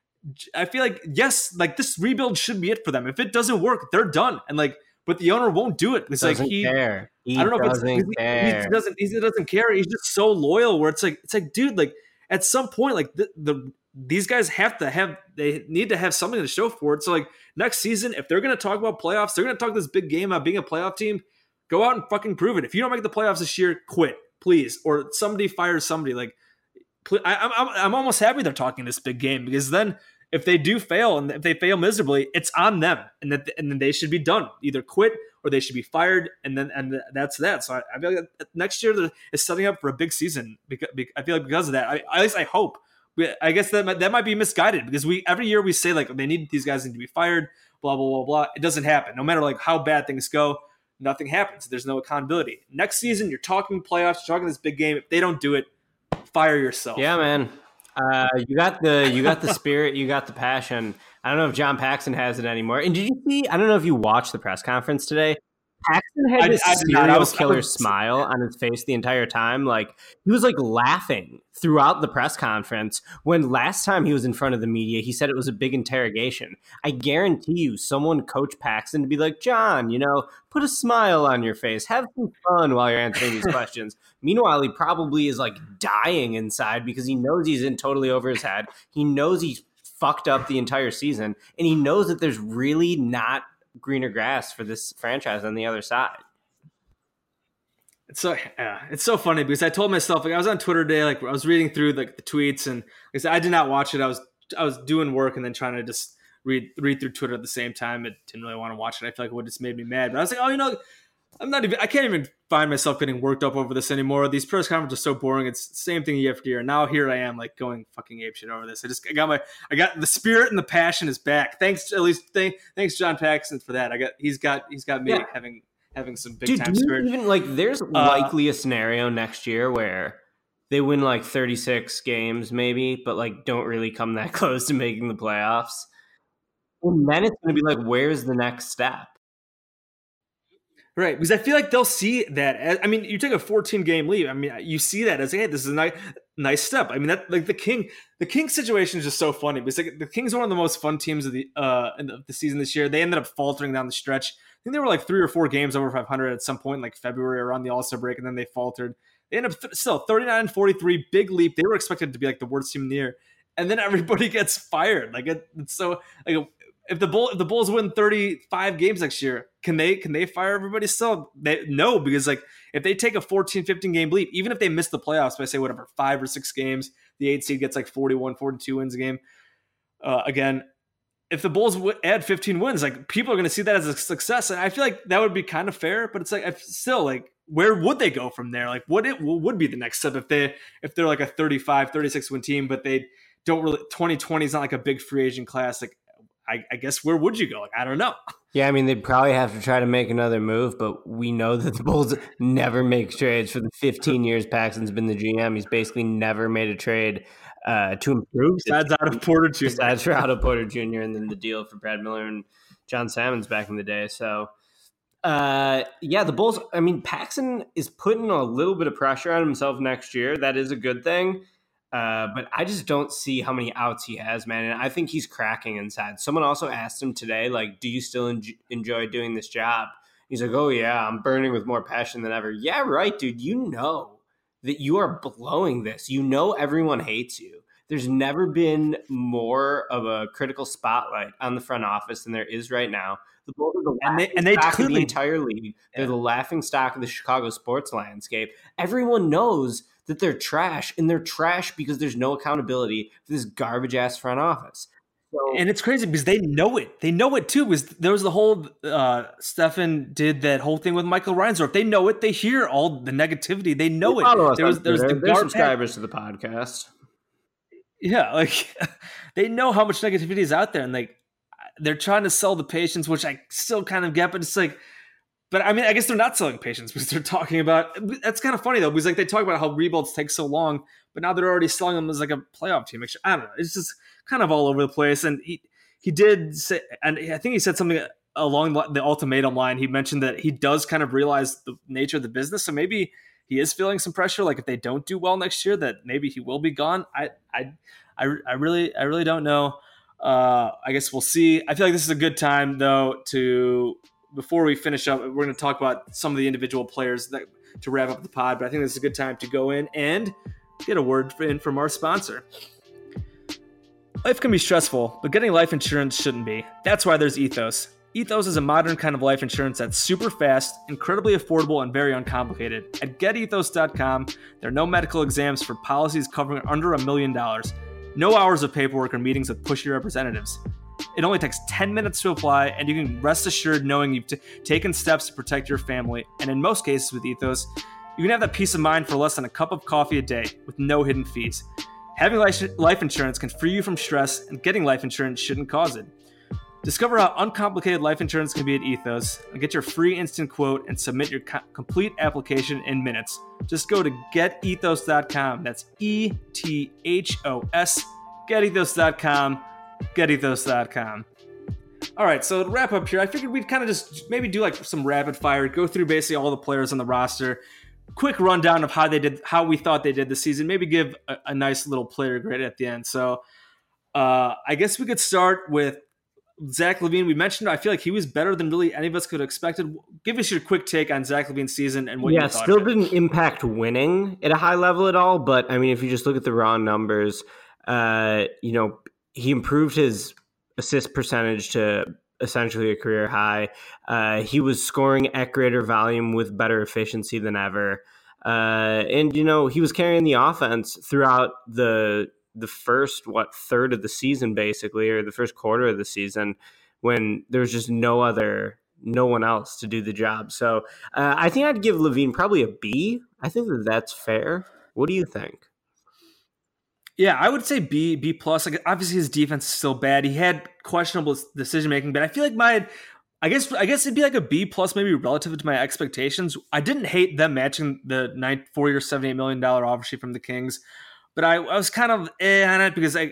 I feel like yes, like this rebuild should be it for them. If it doesn't work, they're done. And like, but the owner won't do it. It's like he, care. he I don't know if it's care. He, he doesn't he doesn't care. He's just so loyal. Where it's like it's like dude, like at some point, like the the. These guys have to have, they need to have something to show for it. So, like, next season, if they're going to talk about playoffs, they're going to talk this big game about being a playoff team, go out and fucking prove it. If you don't make the playoffs this year, quit, please. Or somebody fires somebody. Like, I, I'm, I'm almost happy they're talking this big game because then if they do fail and if they fail miserably, it's on them. And, that, and then they should be done. Either quit or they should be fired. And then and that's that. So, I, I feel like next year is setting up for a big season. Because, I feel like because of that, I, at least I hope. I guess that might, that might be misguided because we every year we say like they need these guys need to be fired, blah blah blah blah. It doesn't happen. No matter like how bad things go, nothing happens. There's no accountability. Next season, you're talking playoffs, you're talking this big game. If they don't do it, fire yourself. Yeah, man. Uh, you got the you got the spirit, you got the passion. I don't know if John Paxson has it anymore. And did you see? I don't know if you watched the press conference today. Paxson had this I, I, serial I was, killer I was, smile on his face the entire time. Like he was like laughing throughout the press conference when last time he was in front of the media, he said it was a big interrogation. I guarantee you someone coached Paxson to be like, John, you know, put a smile on your face, have some fun while you're answering these questions. Meanwhile, he probably is like dying inside because he knows he's in totally over his head. He knows he's fucked up the entire season and he knows that there's really not greener grass for this franchise on the other side. It's so yeah, it's so funny because I told myself like I was on Twitter today, like I was reading through like the tweets and like I said I did not watch it. I was I was doing work and then trying to just read read through Twitter at the same time. It didn't really want to watch it. I feel like it would just made me mad. But I was like, oh, you know, I'm not even I can't even find myself getting worked up over this anymore. These press conferences are so boring. It's the same thing year after year. Now here I am like going fucking apeshit over this. I just I got my I got the spirit and the passion is back. Thanks at least thank, thanks John Paxson for that. I got he's got he's got me yeah. having having some big Dude, time do you spirit. Even like there's uh, likely a scenario next year where they win like thirty-six games maybe, but like don't really come that close to making the playoffs. And then it's going to be like, where's the next step? Right, because I feel like they'll see that. As, I mean, you take a fourteen game lead. I mean, you see that as, hey, this is a nice, nice step. I mean, that like the King, the King situation is just so funny because like, the Kings are one of the most fun teams of the uh in the, the season this year. They ended up faltering down the stretch. I think they were like three or four games over five hundred at some point in like February around the All-Star break, and then they faltered. They ended up th- still thirty-nine and forty-three, big leap. They were expected to be like the worst team in the year, and then everybody gets fired. Like it, it's so like. If the Bull if the Bulls win thirty-five games next year, can they can they fire everybody still? They, no, because like if they take a fourteen, fifteen game leap, even if they miss the playoffs by say whatever five or six games, the eight seed gets like forty-one, forty-two wins a game. Uh, again, if the Bulls w- add fifteen wins, like people are going to see that as a success, and I feel like that would be kind of fair. But it's like I still like where would they go from there? Like what it would be the next step if they if they're like a thirty-five, thirty-six win team, but they don't really twenty twenty is not like a big free agent class. Like I, I guess where would you go? Like, I don't know. Yeah, I mean, they'd probably have to try to make another move, but we know that the Bulls never make trades. For the fifteen years Paxson's been the G M, he's basically never made a trade uh, to improve. Besides out of Porter Junior Besides for Otto Porter Junior and then the deal for Brad Miller and John Salmons back in the day. So, uh, yeah, the Bulls, I mean, Paxson is putting a little bit of pressure on himself next year. That is a good thing. Uh, but I just don't see how many outs he has, man. And I think he's cracking inside. Someone also asked him today, like, do you still en- enjoy doing this job? He's like, oh, yeah, I'm burning with more passion than ever. Yeah, right, dude. You know that you are blowing this. You know everyone hates you. There's never been more of a critical spotlight on the front office than there is right now. The Bulls are the and they, and they clearly, the entire league. They're yeah. the laughing stock of the Chicago sports landscape. Everyone knows that they're trash, and they're trash because there's no accountability for this garbage-ass front office. So, and it's crazy because they know it. They know it, too. Because there was the whole uh, – Stefan did that whole thing with Michael Reinsdorf. They know it. They hear all the negativity. They know they it. There was, there was the They're subscribers to the podcast. Yeah, like they know how much negativity is out there, and like they're trying to sell the patience, which I still kind of get, but it's like – But I mean, I guess they're not selling patience because they're talking about. That's kind of funny though, because like they talk about how rebuilds take so long, but now they're already selling them as like a playoff team. I don't know. It's just kind of all over the place. And he he did say, and I think he said something along the ultimatum line. He mentioned that he does kind of realize the nature of the business, so maybe he is feeling some pressure. Like if they don't do well next year, that maybe he will be gone. I I I, I really I really don't know. Uh, I guess we'll see. I feel like this is a good time though to. Before we finish up, we're going to talk about some of the individual players that, to wrap up the pod, but I think this is a good time to go in and get a word in from our sponsor. Life can be stressful, but getting life insurance shouldn't be. That's why there's Ethos. Ethos is a modern kind of life insurance that's super fast, incredibly affordable, and very uncomplicated. At get ethos dot com, there are no medical exams for policies covering under a million dollars, no hours of paperwork or meetings with pushy representatives. It only takes ten minutes to apply, and you can rest assured knowing you've t- taken steps to protect your family. And in most cases with Ethos, you can have that peace of mind for less than a cup of coffee a day with no hidden fees. Having life insurance can free you from stress, and getting life insurance shouldn't cause it. Discover how uncomplicated life insurance can be at Ethos, and get your free instant quote and submit your co- complete application in minutes. Just go to get ethos dot com. That's E T H O S. get ethos dot com. get ethos dot com. All right, so to wrap up here, I figured we'd kind of just maybe do like some rapid fire, go through basically all the players on the roster, quick rundown of how they did, how we thought they did this season, maybe give a, a nice little player grade at the end. So uh, I guess we could start with Zach LaVine. We mentioned, I feel like he was better than really any of us could have expected. Give us your quick take on Zach LaVine's season and what yeah, you thought. Still of it. Didn't impact winning at a high level at all, but I mean, if you just look at the raw numbers, uh, you know, he improved his assist percentage to essentially a career high. Uh, he was scoring at greater volume with better efficiency than ever. Uh, and, you know, he was carrying the offense throughout the the first, what, third of the season, basically, or the first quarter of the season, when there was just no other, no one else to do the job. So uh, I think I'd give LaVine probably a B. I think that that's fair. What do you think? Yeah, I would say B, B plus. Like obviously his defense is still bad. He had questionable decision making, but I feel like my, I guess, I guess it'd be like a B plus, maybe relative to my expectations. I didn't hate them matching the nine, four year, seventy-eight million dollars offer sheet from the Kings, but I, I was kind of eh on it because I,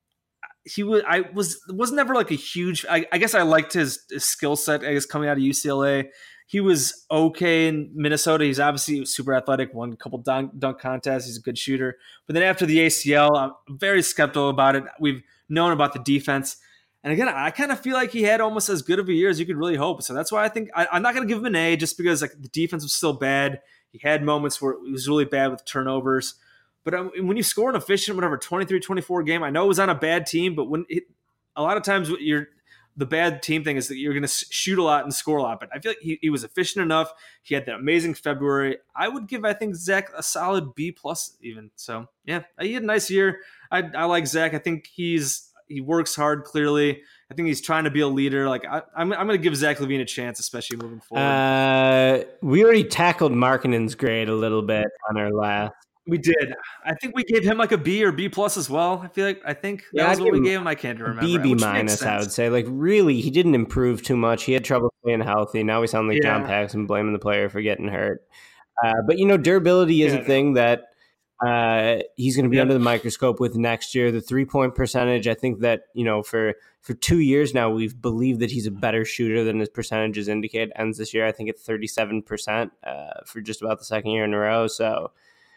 he was, I was, was never like a huge. I, I guess I liked his, his skill set. I guess coming out of U C L A. He was okay in Minnesota. He's obviously super athletic, won a couple dunk, dunk contests. He's a good shooter. But then after the A C L, I'm very skeptical about it. We've known about the defense. And again, I kind of feel like he had almost as good of a year as you could really hope. So that's why I think I, I'm not going to give him an A just because like the defense was still bad. He had moments where it was really bad with turnovers. But um, when you score an efficient, whatever, twenty-three twenty-four game, I know it was on a bad team, but when it, a lot of times you're – the bad team thing is that you're going to shoot a lot and score a lot, but I feel like he, he was efficient enough. He had that amazing February. I would give, I think, Zach a solid B plus even. So yeah, he had a nice year. I, I like Zach. I think he's, he works hard. Clearly. I think he's trying to be a leader. Like I, I'm, I'm going to give Zach LaVine a chance, especially moving forward. Uh, we already tackled Markkanen's grade a little bit on our last We did. I think we gave him like a B or B plus as well. I feel like I think that Yeah, was I'd what give we him gave him. I can't remember. B, B which makes minus, I would sense. say. Like, really, he didn't improve too much. He had trouble staying healthy. Now we sound like John Yeah. Paxson blaming the player for getting hurt. Uh, but, you know, durability is Yeah, a thing that uh, he's going to be Yeah. under the microscope with next year. The three-point percentage, I think that, you know, for, for two years now, we've believed that he's a better shooter than his percentages indicate. Ends this year, I think, at thirty-seven percent uh, for just about the second year in a row. So,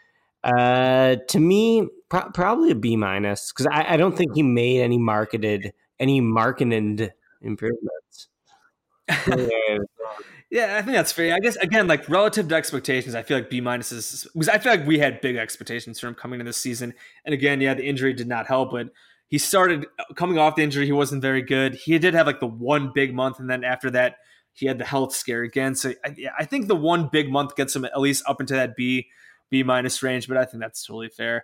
uh, to me, pro- probably a B minus, because I, I don't think he made any marketed, any marketed improvements. Yeah, I think that's fair. I guess again, like relative to expectations, I feel like B minus is because I feel like we had big expectations for him coming into this season. And again, yeah, the injury did not help, but he started coming off the injury. He wasn't very good. He did have like the one big month, and then after that, he had the health scare again. So I, yeah, I think the one big month gets him at least up into that B B minus range. But I think that's totally fair.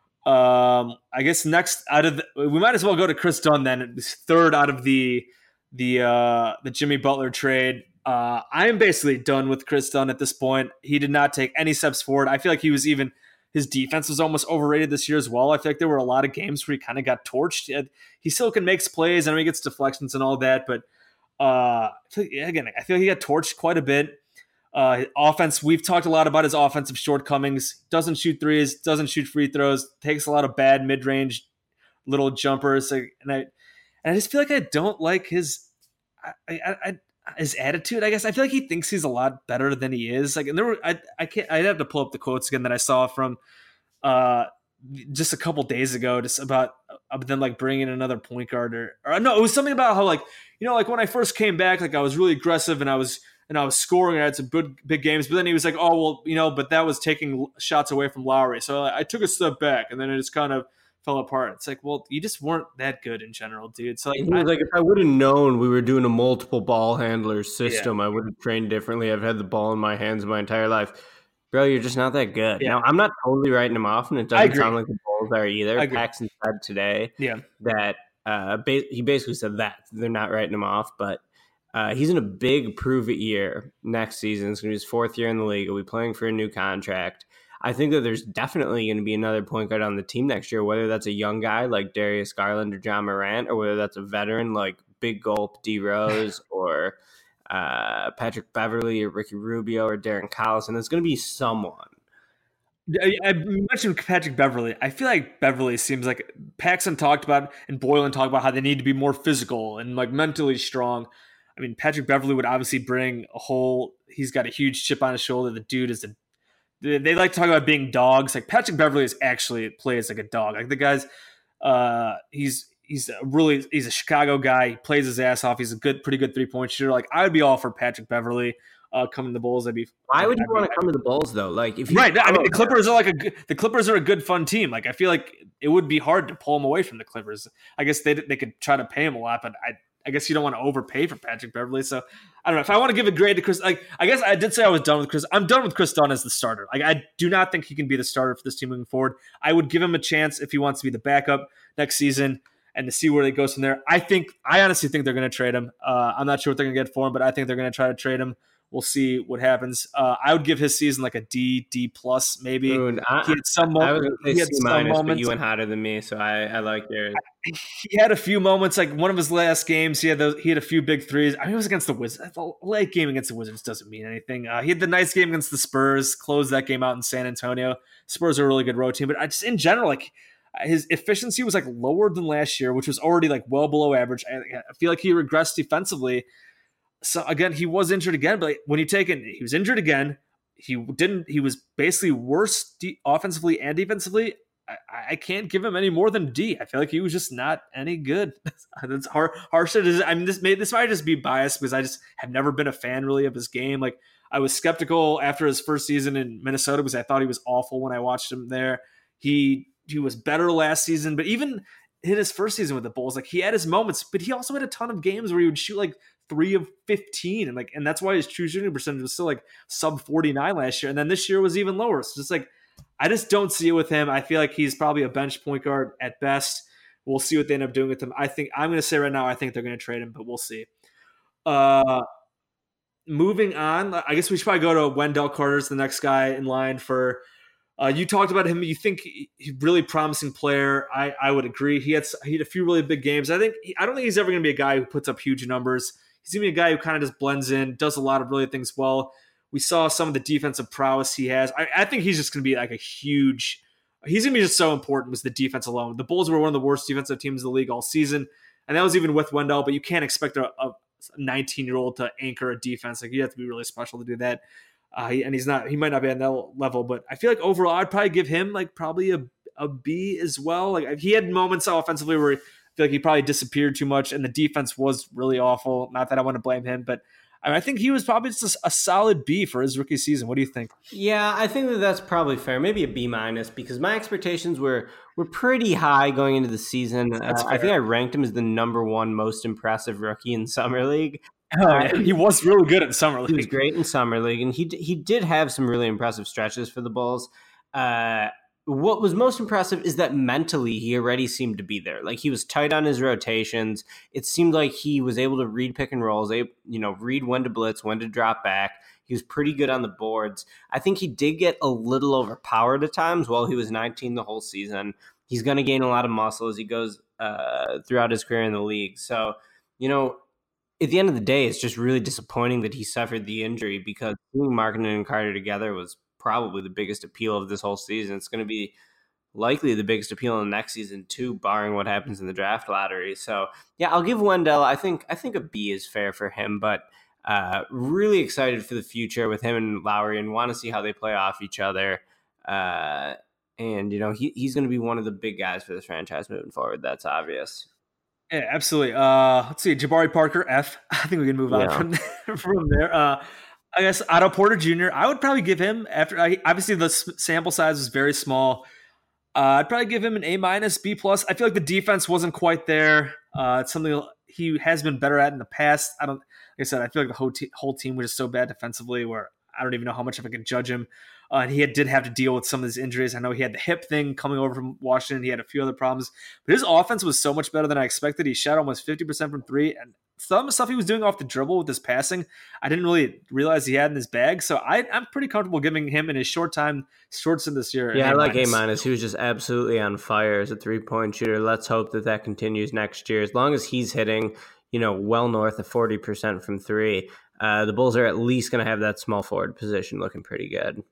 Um, I guess next out of the, we might as well go to Chris Dunn then. It's third out of the the uh, the Jimmy Butler trade. Uh, I'm basically done with Chris Dunn at this point. He did not take any steps forward. I feel like he was even his defense was almost overrated this year as well. I feel like there were a lot of games where he kind of got torched. He still can make plays. I know he gets deflections and all that, but uh, again, I feel like he got torched quite a bit. Uh, offense, we've talked a lot about his offensive shortcomings. Doesn't shoot threes, doesn't shoot free throws, takes a lot of bad mid-range little jumpers. And I and I just feel like I don't like his I, I, I his attitude. I guess I feel like he thinks he's a lot better than he is. Like, and there were I I can't I'd have to pull up the quotes again that I saw from uh just a couple days ago, just about about them like bringing in another point guard or, or no, it was something about how like you know like when I first came back, like I was really aggressive and I was. And I was scoring and I had some good big games. But then he was like, oh, well, you know, but that was taking shots away from Lowry. So I took a step back and then it just kind of fell apart. It's like, well, you just weren't that good in general, dude. So like, he was I, like, if I would have known we were doing a multiple ball handler system, yeah. I would have trained differently. I've had the ball in my hands my entire life. Bro, you're just not that good. Yeah. Now, I'm not totally writing him off, and it doesn't sound like the Bulls are either. Paxson said today yeah. that uh, ba- he basically said that. They're not writing him off, but Uh, he's in a big prove-it year next season. It's going to be his fourth year in the league. He'll be playing for a new contract. I think that there's definitely going to be another point guard on the team next year, whether that's a young guy like Darius Garland or John Morant, or whether that's a veteran like Big Gulp D Rose or uh, Patrick Beverly or Ricky Rubio or Darren Collison. It's going to be someone. I mentioned Patrick Beverly. I feel like Beverly seems like Paxson talked about and Boylan talked about how they need to be more physical and like mentally strong. I mean, Patrick Beverly would obviously bring a whole. He's got a huge chip on his shoulder. The dude is a. They like to talk about being dogs. Like Patrick Beverly is actually plays like a dog. Like the guy's, uh, he's he's a really he's a Chicago guy. He plays his ass off. He's a good, pretty good three point shooter. Like I would be all for Patrick Beverly uh, coming to the Bulls. I'd be. Why would I'd you be, want to come to the Bulls though? Like if you, right, I mean the Clippers are like a good, the Clippers are a good fun team. Like I feel like it would be hard to pull him away from the Clippers. I guess they they could try to pay him a lot, but I. I guess you don't want to overpay for Patrick Beverly. So I don't know if I want to give a grade to Chris. Like I guess I did say I was done with Chris. I'm done with Chris Dunn as the starter. Like I do not think he can be the starter for this team moving forward. I would give him a chance if he wants to be the backup next season and to see where he goes from there. I think I honestly think they're going to trade him. Uh, I'm not sure what they're going to get for him, but I think they're going to try to trade him. We'll see what happens. Uh, I would give his season like a D, D plus maybe. Dude, I, he had some, mo- I was he had C some minus, moments. But you went hotter than me, so I, I like yours. He had a few moments, like one of his last games. He had those, he had a few big threes. I mean, it was against the Wizards. The late game against the Wizards doesn't mean anything. Uh, he had the nice game against the Spurs. Closed that game out in San Antonio. Spurs are a really good road team, but I just in general, like his efficiency was like lower than last year, which was already like well below average. I, I feel like he regressed defensively. So again, he was injured again, but when you take it, he was injured again. He didn't. He was basically worse de- offensively and defensively. I, I can't give him any more than D. I feel like he was just not any good. That's hard. Harsh. I mean, this may this might just be biased because I just have never been a fan really of his game. Like I was skeptical after his first season in Minnesota because I thought he was awful when I watched him there. He he was better last season, but even in his first season with the Bulls, like he had his moments, but he also had a ton of games where he would shoot like three of fifteen, and like, and that's why his true shooting percentage was still like sub forty-nine last year, and then this year was even lower. So just like, I just don't see it with him. I feel like he's probably a bench point guard at best. We'll see what they end up doing with him. I think I'm going to say right now, I think they're going to trade him, but we'll see. Uh, moving on, I guess we should probably go to Wendell Carter's the next guy in line for Uh, you talked about him. You think he's really promising player. I, I would agree. He had he had a few really big games. I think he, I don't think he's ever going to be a guy who puts up huge numbers. He's going to be a guy who kind of just blends in, does a lot of really things well. We saw some of the defensive prowess he has. I, I think he's just going to be like a huge. He's going to be just so important with the defense alone. The Bulls were one of the worst defensive teams in the league all season, and that was even with Wendell. But you can't expect a nineteen-year-old to anchor a defense. Like you have to be really special to do that. Uh, and he's not, he might not be at that level, but I feel like overall, I'd probably give him like probably a, a B as well. Like he had moments offensively where I feel like he probably disappeared too much and the defense was really awful. Not that I want to blame him, but I, mean, I think he was probably just a, a solid B for his rookie season. What do you think? Yeah, I think that that's probably fair. Maybe a B minus because my expectations were, were pretty high going into the season. Uh, I think I ranked him as the number one most impressive rookie in Summer League. Oh, yeah. He was really good in Summer League. He was great in Summer League, and he he did have some really impressive stretches for the Bulls. Uh, what was most impressive is that mentally he already seemed to be there. Like he was tight on his rotations. It seemed like he was able to read pick and rolls, you know, read when to blitz, when to drop back. He was pretty good on the boards. I think he did get a little overpowered at times while he was nineteen the whole season. He's going to gain a lot of muscle as he goes uh, throughout his career in the league. So, you know, at the end of the day, it's just really disappointing that he suffered the injury because seeing Markkanen and Carter together was probably the biggest appeal of this whole season. It's going to be likely the biggest appeal in the next season too, barring what happens in the draft lottery. So yeah, I'll give Wendell. I think I think a B is fair for him, but uh, really excited for the future with him and Lowry and want to see how they play off each other. Uh, and you know he he's going to be one of the big guys for this franchise moving forward. That's obvious. Yeah, absolutely. Uh, let's see, Jabari Parker, F. I think we can move yeah. on from there. From there. Uh, I guess Otto Porter Junior I would probably give him after. I, obviously, the sample size is very small. Uh, I'd probably give him an A minus, B plus. I feel like the defense wasn't quite there. Uh, it's something he has been better at in the past. I don't. Like I said, I feel like the whole, te- whole team was just so bad defensively, where I don't even know how much of I can judge him. Uh, and he had, did have to deal with some of his injuries. I know he had the hip thing coming over from Washington. He had a few other problems. But his offense was so much better than I expected. He shot almost fifty percent from three. And some of the stuff he was doing off the dribble with his passing, I didn't really realize he had in his bag. So I, I'm pretty comfortable giving him in his short time, shorts in this year. Yeah, I like A minus. He was just absolutely on fire as a three-point shooter. Let's hope that that continues next year. As long as he's hitting, you know, well north of forty percent from three, uh, the Bulls are at least going to have that small forward position looking pretty good.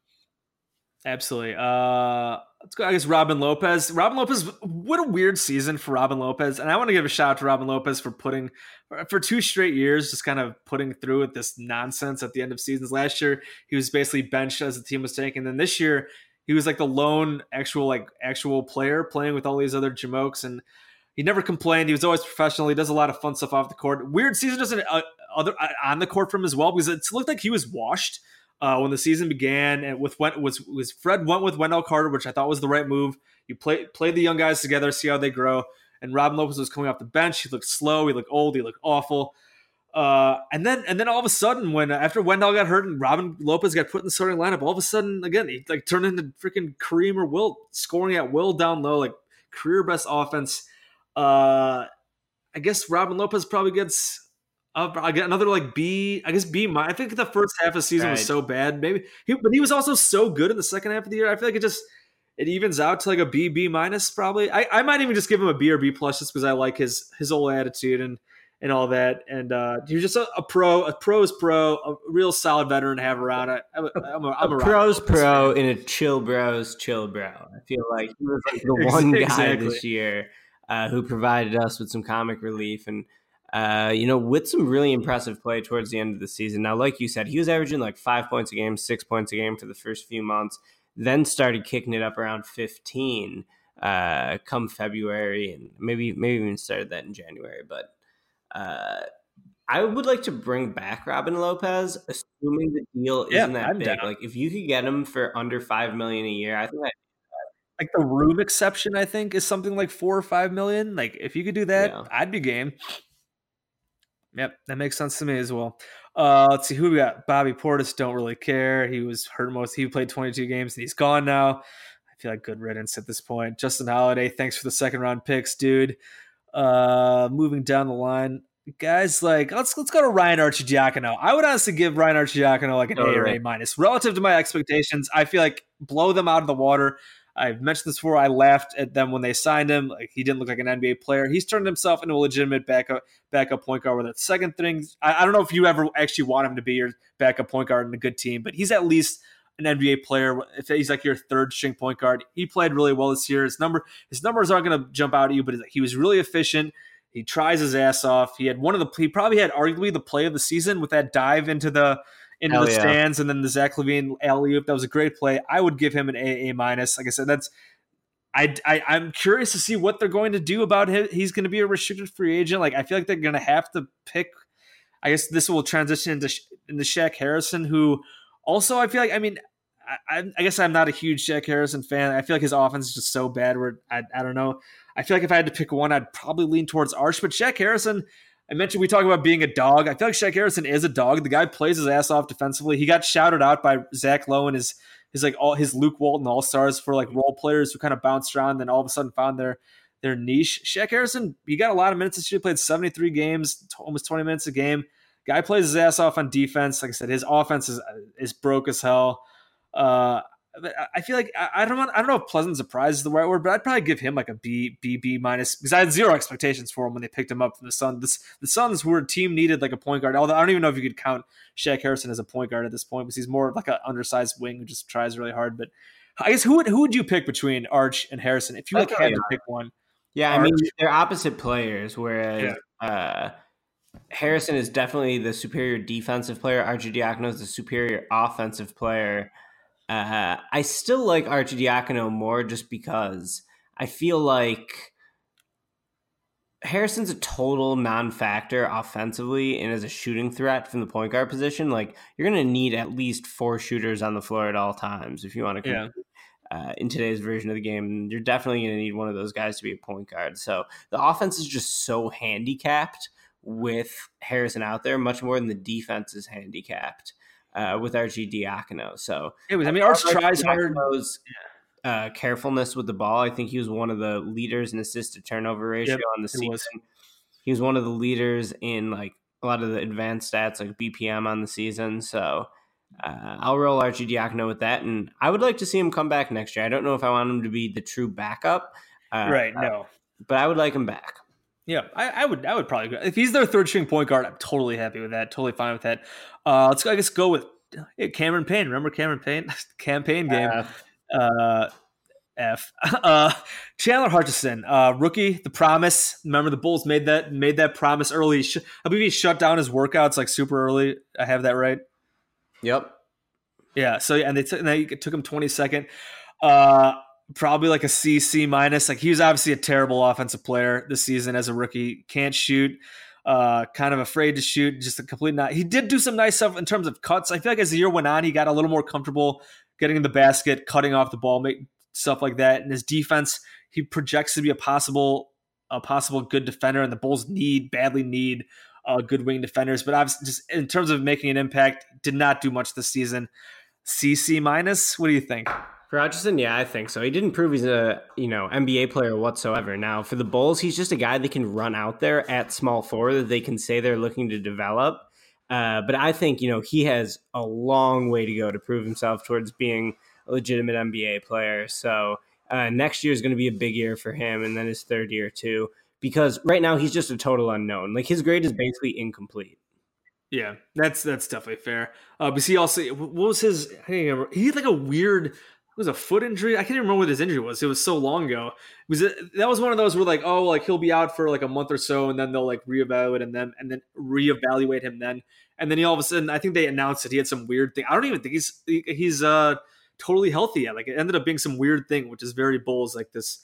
Absolutely. Uh, let's go. I guess Robin Lopez. Robin Lopez. What a weird season for Robin Lopez. And I want to give a shout out to Robin Lopez for putting, for two straight years, just kind of putting through with this nonsense at the end of seasons. Last year, he was basically benched as the team was taking. And then this year, he was like the lone actual like actual player playing with all these other jamokes. And he never complained. He was always professional. He does a lot of fun stuff off the court. Weird season just uh, other uh, on the court for him as well, because it looked like he was washed. Uh, when the season began, and with when was was Fred went with Wendell Carter, which I thought was the right move. You play play the young guys together, see how they grow. And Robin Lopez was coming off the bench. He looked slow. He looked old. He looked awful. Uh, and then and then all of a sudden, when after Wendell got hurt and Robin Lopez got put in the starting lineup, all of a sudden again he like turned into freaking Kareem or Wilt, scoring at will down low, like career best offense. Uh, I guess Robin Lopez probably gets. Uh, I get another like B. I guess B. I think the first half of the season right. was so bad. Maybe, he, but he was also so good in the second half of the year. I feel like it just it evens out to like a B, B minus probably. I, I might even just give him a B or B plus just because I like his his whole attitude and and all that. And uh, he was just a, a pro. A pro is pro. A real solid veteran to have around. I, I'm a, I'm a, I'm a, a pro's pro in a chill bros chill bro. I feel like he was like the one guy exactly. this year uh, who provided us with some comic relief and. Uh, you know, with some really impressive play towards the end of the season. Now, like you said, he was averaging like five points a game, six points a game for the first few months, then started kicking it up around fifteen uh, come February, and maybe maybe even started that in January. But uh, I would like to bring back Robin Lopez, assuming the deal isn't yeah, that I'm big. Down. Like, if you could get him for under five million dollars a year, I think I'd like the room exception, I think, is something like four or five million. Like, if you could do that, yeah. I'd be game. Yep, that makes sense to me as well. Uh, let's see who we got. Bobby Portis, don't really care. He was hurt most. He played twenty-two games and he's gone now. I feel like good riddance at this point. Justin Holiday, thanks for the second round picks, dude. Uh, moving down the line, guys like let's let's go to Ryan Arcidiacono. I would honestly give Ryan Arcidiacono like an oh, A or right. A minus relative to my expectations. I feel like blow them out of the water. I've mentioned this before. I laughed at them when they signed him. Like he didn't look like an N B A player. He's turned himself into a legitimate backup backup point guard. With that second thing, I, I don't know if you ever actually want him to be your backup point guard in a good team, but he's at least an N B A player. If he's like your third string point guard, he played really well this year. His number his numbers aren't going to jump out at you, but he was really efficient. He tries his ass off. He had one of the he probably had arguably the play of the season with that dive into the. into Hell the yeah. stands, and then the Zach LaVine alley-oop. That was a great play. I would give him an A, A minus. Like I said, that's I, I I'm curious to see what they're going to do about him. He's going to be a restricted free agent. Like I feel like they're going to have to pick. I guess this will transition into into Shaq Harrison, who also I feel like I mean I I guess I'm not a huge Shaq Harrison fan. I feel like his offense is just so bad. Where I I don't know. I feel like if I had to pick one, I'd probably lean towards Arch. But Shaq Harrison. I mentioned we talk about being a dog. I feel like Shaq Harrison is a dog. The guy plays his ass off defensively. He got shouted out by Zach Lowe and his his like all his Luke Walton All Stars for like role players who kind of bounced around and then all of a sudden found their their niche. Shaq Harrison, he got a lot of minutes this year. Played seventy-three games, almost twenty minutes a game. Guy plays his ass off on defense. Like I said, his offense is is broke as hell. Uh, I feel like I don't I don't know if pleasant surprise is the right word, but I'd probably give him like a B, B, B minus because I had zero expectations for him when they picked him up from the Suns. The, the Suns, who were a team, needed like a point guard. Although I don't even know if you could count Shaq Harrison as a point guard at this point because he's more like an undersized wing who just tries really hard. But I guess who would who would you pick between Arch and Harrison if you like had to pick one? Yeah, Arch. I mean they're opposite players, whereas yeah. uh, Harrison is definitely the superior defensive player. Arcidiacono is the superior offensive player. Uh, I still like Arcidiacono more just because I feel like Harrison's a total non-factor offensively and as a shooting threat from the point guard position. Like you're going to need at least four shooters on the floor at all times if you want to compete. Yeah. Uh, in today's version of the game, you're definitely going to need one of those guys to be a point guard. So the offense is just so handicapped with Harrison out there, much more than the defense is handicapped. Uh, with Arcidiacono. So it was, I mean, Arch tries hard. Uh, carefulness with the ball. I think he was one of the leaders in assist to turnover ratio yep, on the season. Was. He was one of the leaders in like a lot of the advanced stats like B P M on the season. So uh, I'll roll Arcidiacono with that. And I would like to see him come back next year. I don't know if I want him to be the true backup. Uh, right. No, but I would like him back. Yeah, I, I would. I would probably go. If he's their third string point guard, I'm totally happy with that. Totally fine with that. Uh, let's I guess go with Cameron Payne. Remember Cameron Payne? Campaign game. F. Uh, F. Uh, Chandler Hutchison, uh, rookie, the promise. Remember the Bulls made that made that promise early. I believe he shut down his workouts like super early. I have that right. Yep. Yeah. So and they took and they took him twenty-second. Uh, Probably like a C, C minus. Like he was obviously a terrible offensive player this season as a rookie. Can't shoot. Uh, kind of afraid to shoot. Just a complete not. He did do some nice stuff in terms of cuts. I feel like as the year went on, he got a little more comfortable getting in the basket, cutting off the ball, make stuff like that. And his defense, he projects to be a possible, a possible good defender. And the Bulls need badly need uh, good wing defenders. But obviously, just in terms of making an impact, did not do much this season. C, C minus. What do you think? For Hutchison, yeah, I think so. He didn't prove he's a you know N B A player whatsoever. Now, for the Bulls, he's just a guy that can run out there at small forward that they can say they're looking to develop. Uh, but I think you know he has a long way to go to prove himself towards being a legitimate N B A player. So uh, next year is going to be a big year for him, and then his third year too. Because right now he's just a total unknown. Like his grade is basically incomplete. Yeah, that's that's definitely fair. Uh, but he also what was his? I can't remember. He had like a weird. It was a foot injury. I can't even remember what his injury was. It was so long ago. It was that was one of those where like, oh, like he'll be out for like a month or so, and then they'll like reevaluate him then, and then reevaluate him then, and then he all of a sudden, I think they announced that he had some weird thing. I don't even think he's he's uh totally healthy yet. Like it ended up being some weird thing, which is very Bulls like this.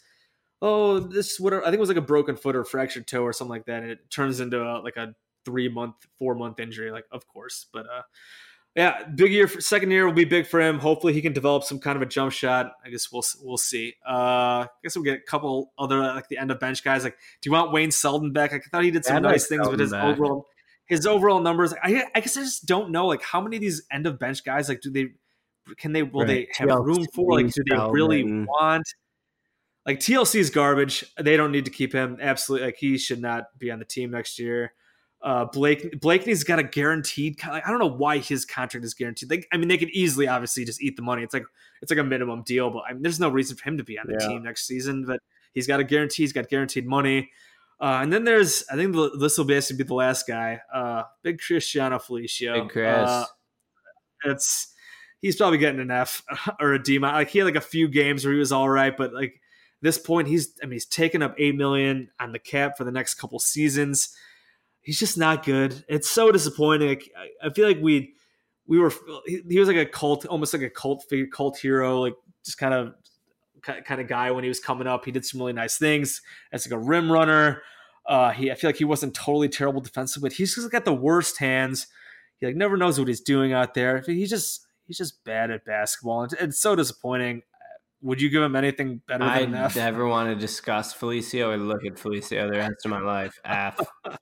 Oh, this whatever. I think it was like a broken foot or fractured toe or something like that, and it turns into a, like a three month, four month injury. Like of course, but uh. Yeah, big year. For, second year will be big for him. Hopefully, he can develop some kind of a jump shot. I guess we'll we'll see. Uh, I guess we'll get a couple other like the end of bench guys. Like, do you want Wayne Selden back? Like, I thought he did some yeah, nice things with his back. overall his overall numbers. I I guess I just don't know like how many of these end of bench guys like do they can they will right. they have room for? Like, do they really want? Like T L C is garbage. They don't need to keep him. Absolutely, like he should not be on the team next year. Uh, Blake Blakeney's got a guaranteed. I don't know why his contract is guaranteed. They, I mean, they could easily, obviously, just eat the money. It's like it's like a minimum deal, but I mean, there's no reason for him to be on the yeah. team next season. But he's got a guarantee. He's got guaranteed money. Uh, and then there's, I think this will basically be the last guy. Uh, big Cristiano Felicio. Big Chris. Uh, it's he's probably getting an F or a D. Like he had like a few games where he was all right, but like this point, he's I mean he's taken up eight million on the cap for the next couple seasons. He's just not good. It's so disappointing. Like, I feel like we we were he, he was like a cult, almost like a cult figure, cult hero, like just kind of kind of guy when he was coming up. He did some really nice things as like a rim runner. Uh, he I feel like he wasn't totally terrible defensively, but he's just got the worst hands. He like never knows what he's doing out there. He's just he's just bad at basketball. And it's so disappointing. Would you give him anything better than I an F? I never want to discuss Felicio or look at Felicio the rest of my life. F.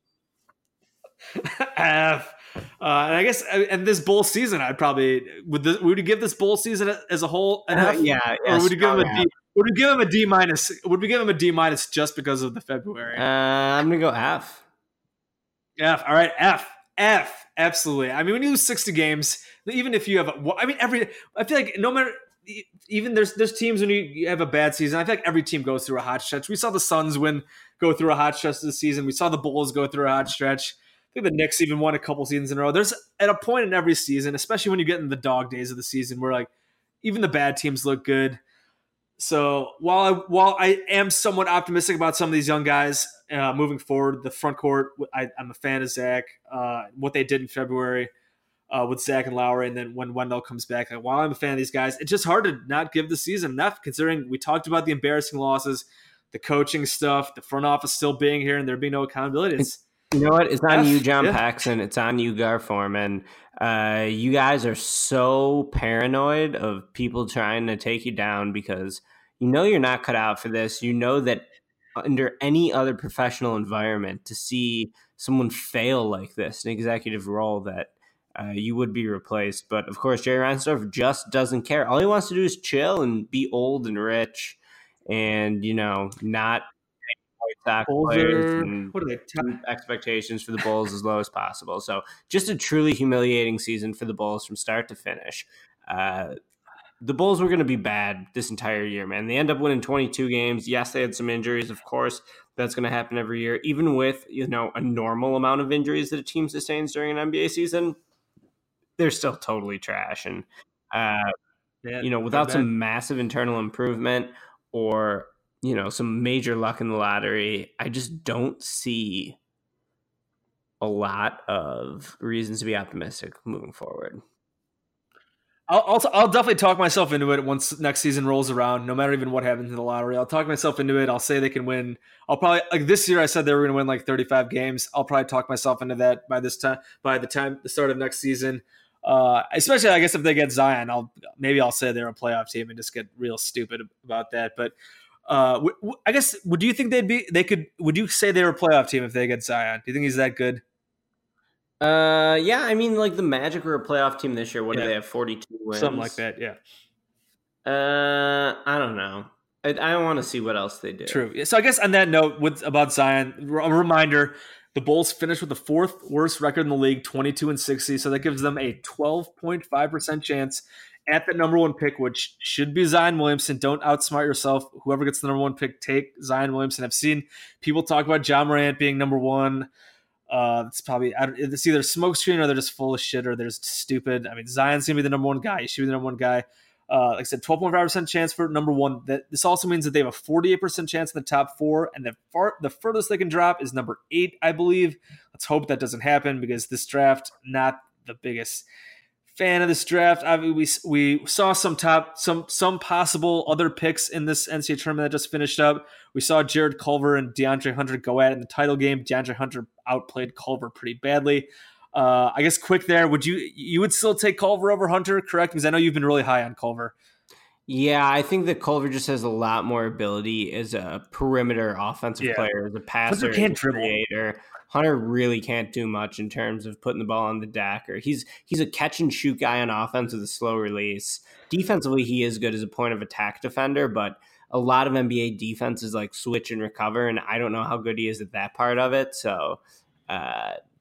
F. Uh, and I guess, and this bowl season, I'd probably would. This, would you give this bowl season as a whole an F? Uh, yeah, yeah, or would you give him a D? Would we give him a D minus? Would we give him a D minus just because of the February? Uh, I'm gonna go F. F. All right, F. F. Absolutely. I mean, when you lose sixty games, even if you have, a, I mean, every. I feel like no matter. Even there's there's teams when you, you have a bad season. I feel like every team goes through a hot stretch. We saw the Suns win, go through a hot stretch this season. We saw the Bulls go through a hot stretch. I think the Knicks even won a couple seasons in a row. There's at a point in every season, especially when you get in the dog days of the season, where like even the bad teams look good. So while I while I am somewhat optimistic about some of these young guys uh, moving forward, the front court, I, I'm a fan of Zach. Uh, what they did in February uh, with Zach and Lowry, and then when Wendell comes back. Like, while I'm a fan of these guys, it's just hard to not give the season enough, considering we talked about the embarrassing losses, the coaching stuff, the front office still being here, and there being no accountability. It's, You know what? It's on F, you, John yeah. Paxson. It's on you, Gar Foreman. Uh, you guys are so paranoid of people trying to take you down because you know you're not cut out for this. You know that under any other professional environment, to see someone fail like this, an executive role, that uh, you would be replaced. But of course, Jerry Reinsdorf just doesn't care. All he wants to do is chill and be old and rich, and you know, not. Older, and what are they? Keep expectations for the Bulls as low as possible. So just a truly humiliating season for the Bulls from start to finish. Uh, the Bulls were going to be bad this entire year, man. They end up winning twenty-two games. Yes, they had some injuries, of course. That's going to happen every year. Even with, you know, a normal amount of injuries that a team sustains during an N B A season, they're still totally trash. And, uh, Yeah, you know, without bad. some massive internal improvement or you know, some major luck in the lottery, I just don't see a lot of reasons to be optimistic moving forward. I'll, I'll I'll definitely talk myself into it once next season rolls around. No matter even what happens in the lottery, I'll talk myself into it. I'll say they can win. I'll probably like this year. I said they were going to win like thirty-five games. I'll probably talk myself into that by this time. By the time the start of next season, uh, especially I guess if they get Zion, I'll maybe I'll say they're a playoff team and just get real stupid about that. But. Uh, w- w- I guess. Would you think they'd be? They could. Would you say they were a playoff team if they get Zion? Do you think he's that good? Uh, yeah. I mean, like the Magic were a playoff team this year. What Yeah. do they have? forty-two wins, Something like that. Yeah. Uh, I don't know. I, I want to see what else they do. True. So I guess on that note, with about Zion, a reminder: the Bulls finished with the fourth worst record in the league, twenty-two and sixty. So that gives them a twelve point five percent chance at the number one pick, which should be Zion Williamson. Don't outsmart yourself. Whoever gets the number one pick, take Zion Williamson. I've seen people talk about Ja Morant being number one. Uh, it's probably it's either smokescreen or they're just full of shit or they're just stupid. I mean, Zion's gonna be the number one guy. He should be the number one guy. Uh, like I said, twelve point five percent chance for number one. That this also means that they have a forty-eight percent chance in the top four, and the far the furthest they can drop is number eight, I believe. Let's hope that doesn't happen because this draft not the biggest fan of this draft. I mean, we we saw some top some some possible other picks in this N C double A tournament that just finished up. We saw Jared Culver and DeAndre Hunter go at it in the title game. DeAndre Hunter outplayed Culver pretty badly. Uh, I guess quick there. Would you you would still take Culver over Hunter? Correct? Because I know you've been really high on Culver. Yeah, I think that Culver just has a lot more ability as a perimeter offensive Yeah. player, as a passer, Hunter can't as a dribble. creator. Hunter really can't do much in terms of putting the ball on the deck. Or he's he's a catch and shoot guy on offense with a slow release. Defensively, he is good as a point of attack defender, but a lot of N B A defenses like switch and recover, and I don't know how good he is at that part of it. So, uh,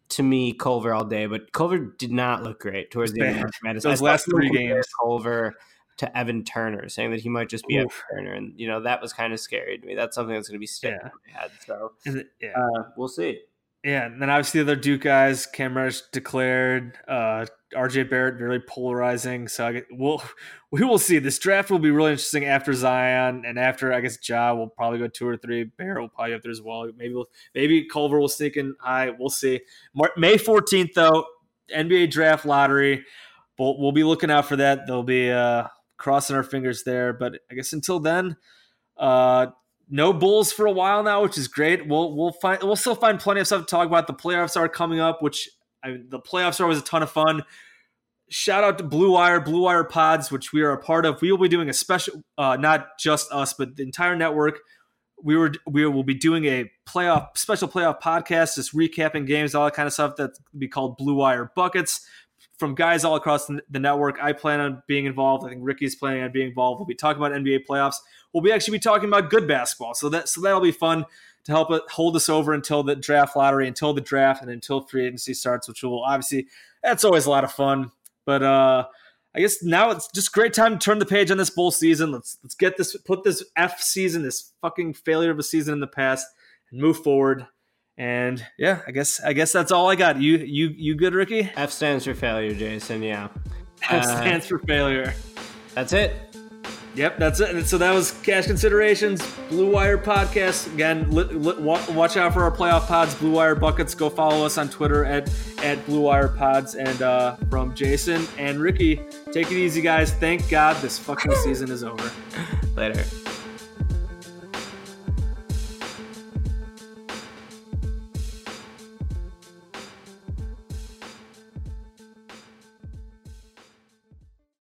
to me Culver all day, but Culver did not look great towards the end of March Madness. Those last three games, Culver to Evan Turner, saying that he might just be Oof. Evan Turner, and you know that was kind of scary to me. That's something that's going to be sticking yeah. in my head. So it, yeah. uh, we'll see. Yeah, and then obviously the other Duke guys, Cam Reddish declared, uh, R J Barrett very polarizing. So I get, we'll we will see. This draft will be really interesting after Zion and after I guess Ja will probably go two or three. Barrett will probably up there as well. Maybe we'll, maybe Culver will sneak in high. We'll see. Mar- May fourteenth though, N B A draft lottery. We'll we'll be looking out for that. There'll be uh, crossing our fingers there. But I guess until then, uh, no Bulls for a while now, which is great. We'll we'll find we'll still find plenty of stuff to talk about. The playoffs are coming up, which I mean, the playoffs are always a ton of fun. Shout out to Blue Wire, Blue Wire Pods, which we are a part of. We will be doing a special, uh, not just us, but the entire network. We were we will be doing a playoff special playoff podcast, just recapping games, all that kind of stuff. That will be called Blue Wire Buckets from guys all across the, the network. I plan on being involved. I think Ricky's planning on being involved. We'll be talking about N B A playoffs. We'll be actually be talking about good basketball. So that so that'll be fun to help it hold us over until the draft lottery, until the draft, and until free agency starts, which will obviously that's always a lot of fun. But uh, I guess now it's just a great time to turn the page on this Bull season. Let's let's get this, put this F season, this fucking failure of a season in the past, and move forward. And yeah, I guess I guess that's all I got. You you you good, Ricky? F stands for failure, Jason. Yeah, F uh, stands for failure. That's it. Yep, that's it. And so that was Cash Considerations, Blue Wire Podcast. Again, li- li- watch out for our playoff pods, Blue Wire Buckets. Go follow us on Twitter at, at Blue Wire Pods. And uh, from Jason and Ricky, take it easy, guys. Thank God this fucking season is over. Later.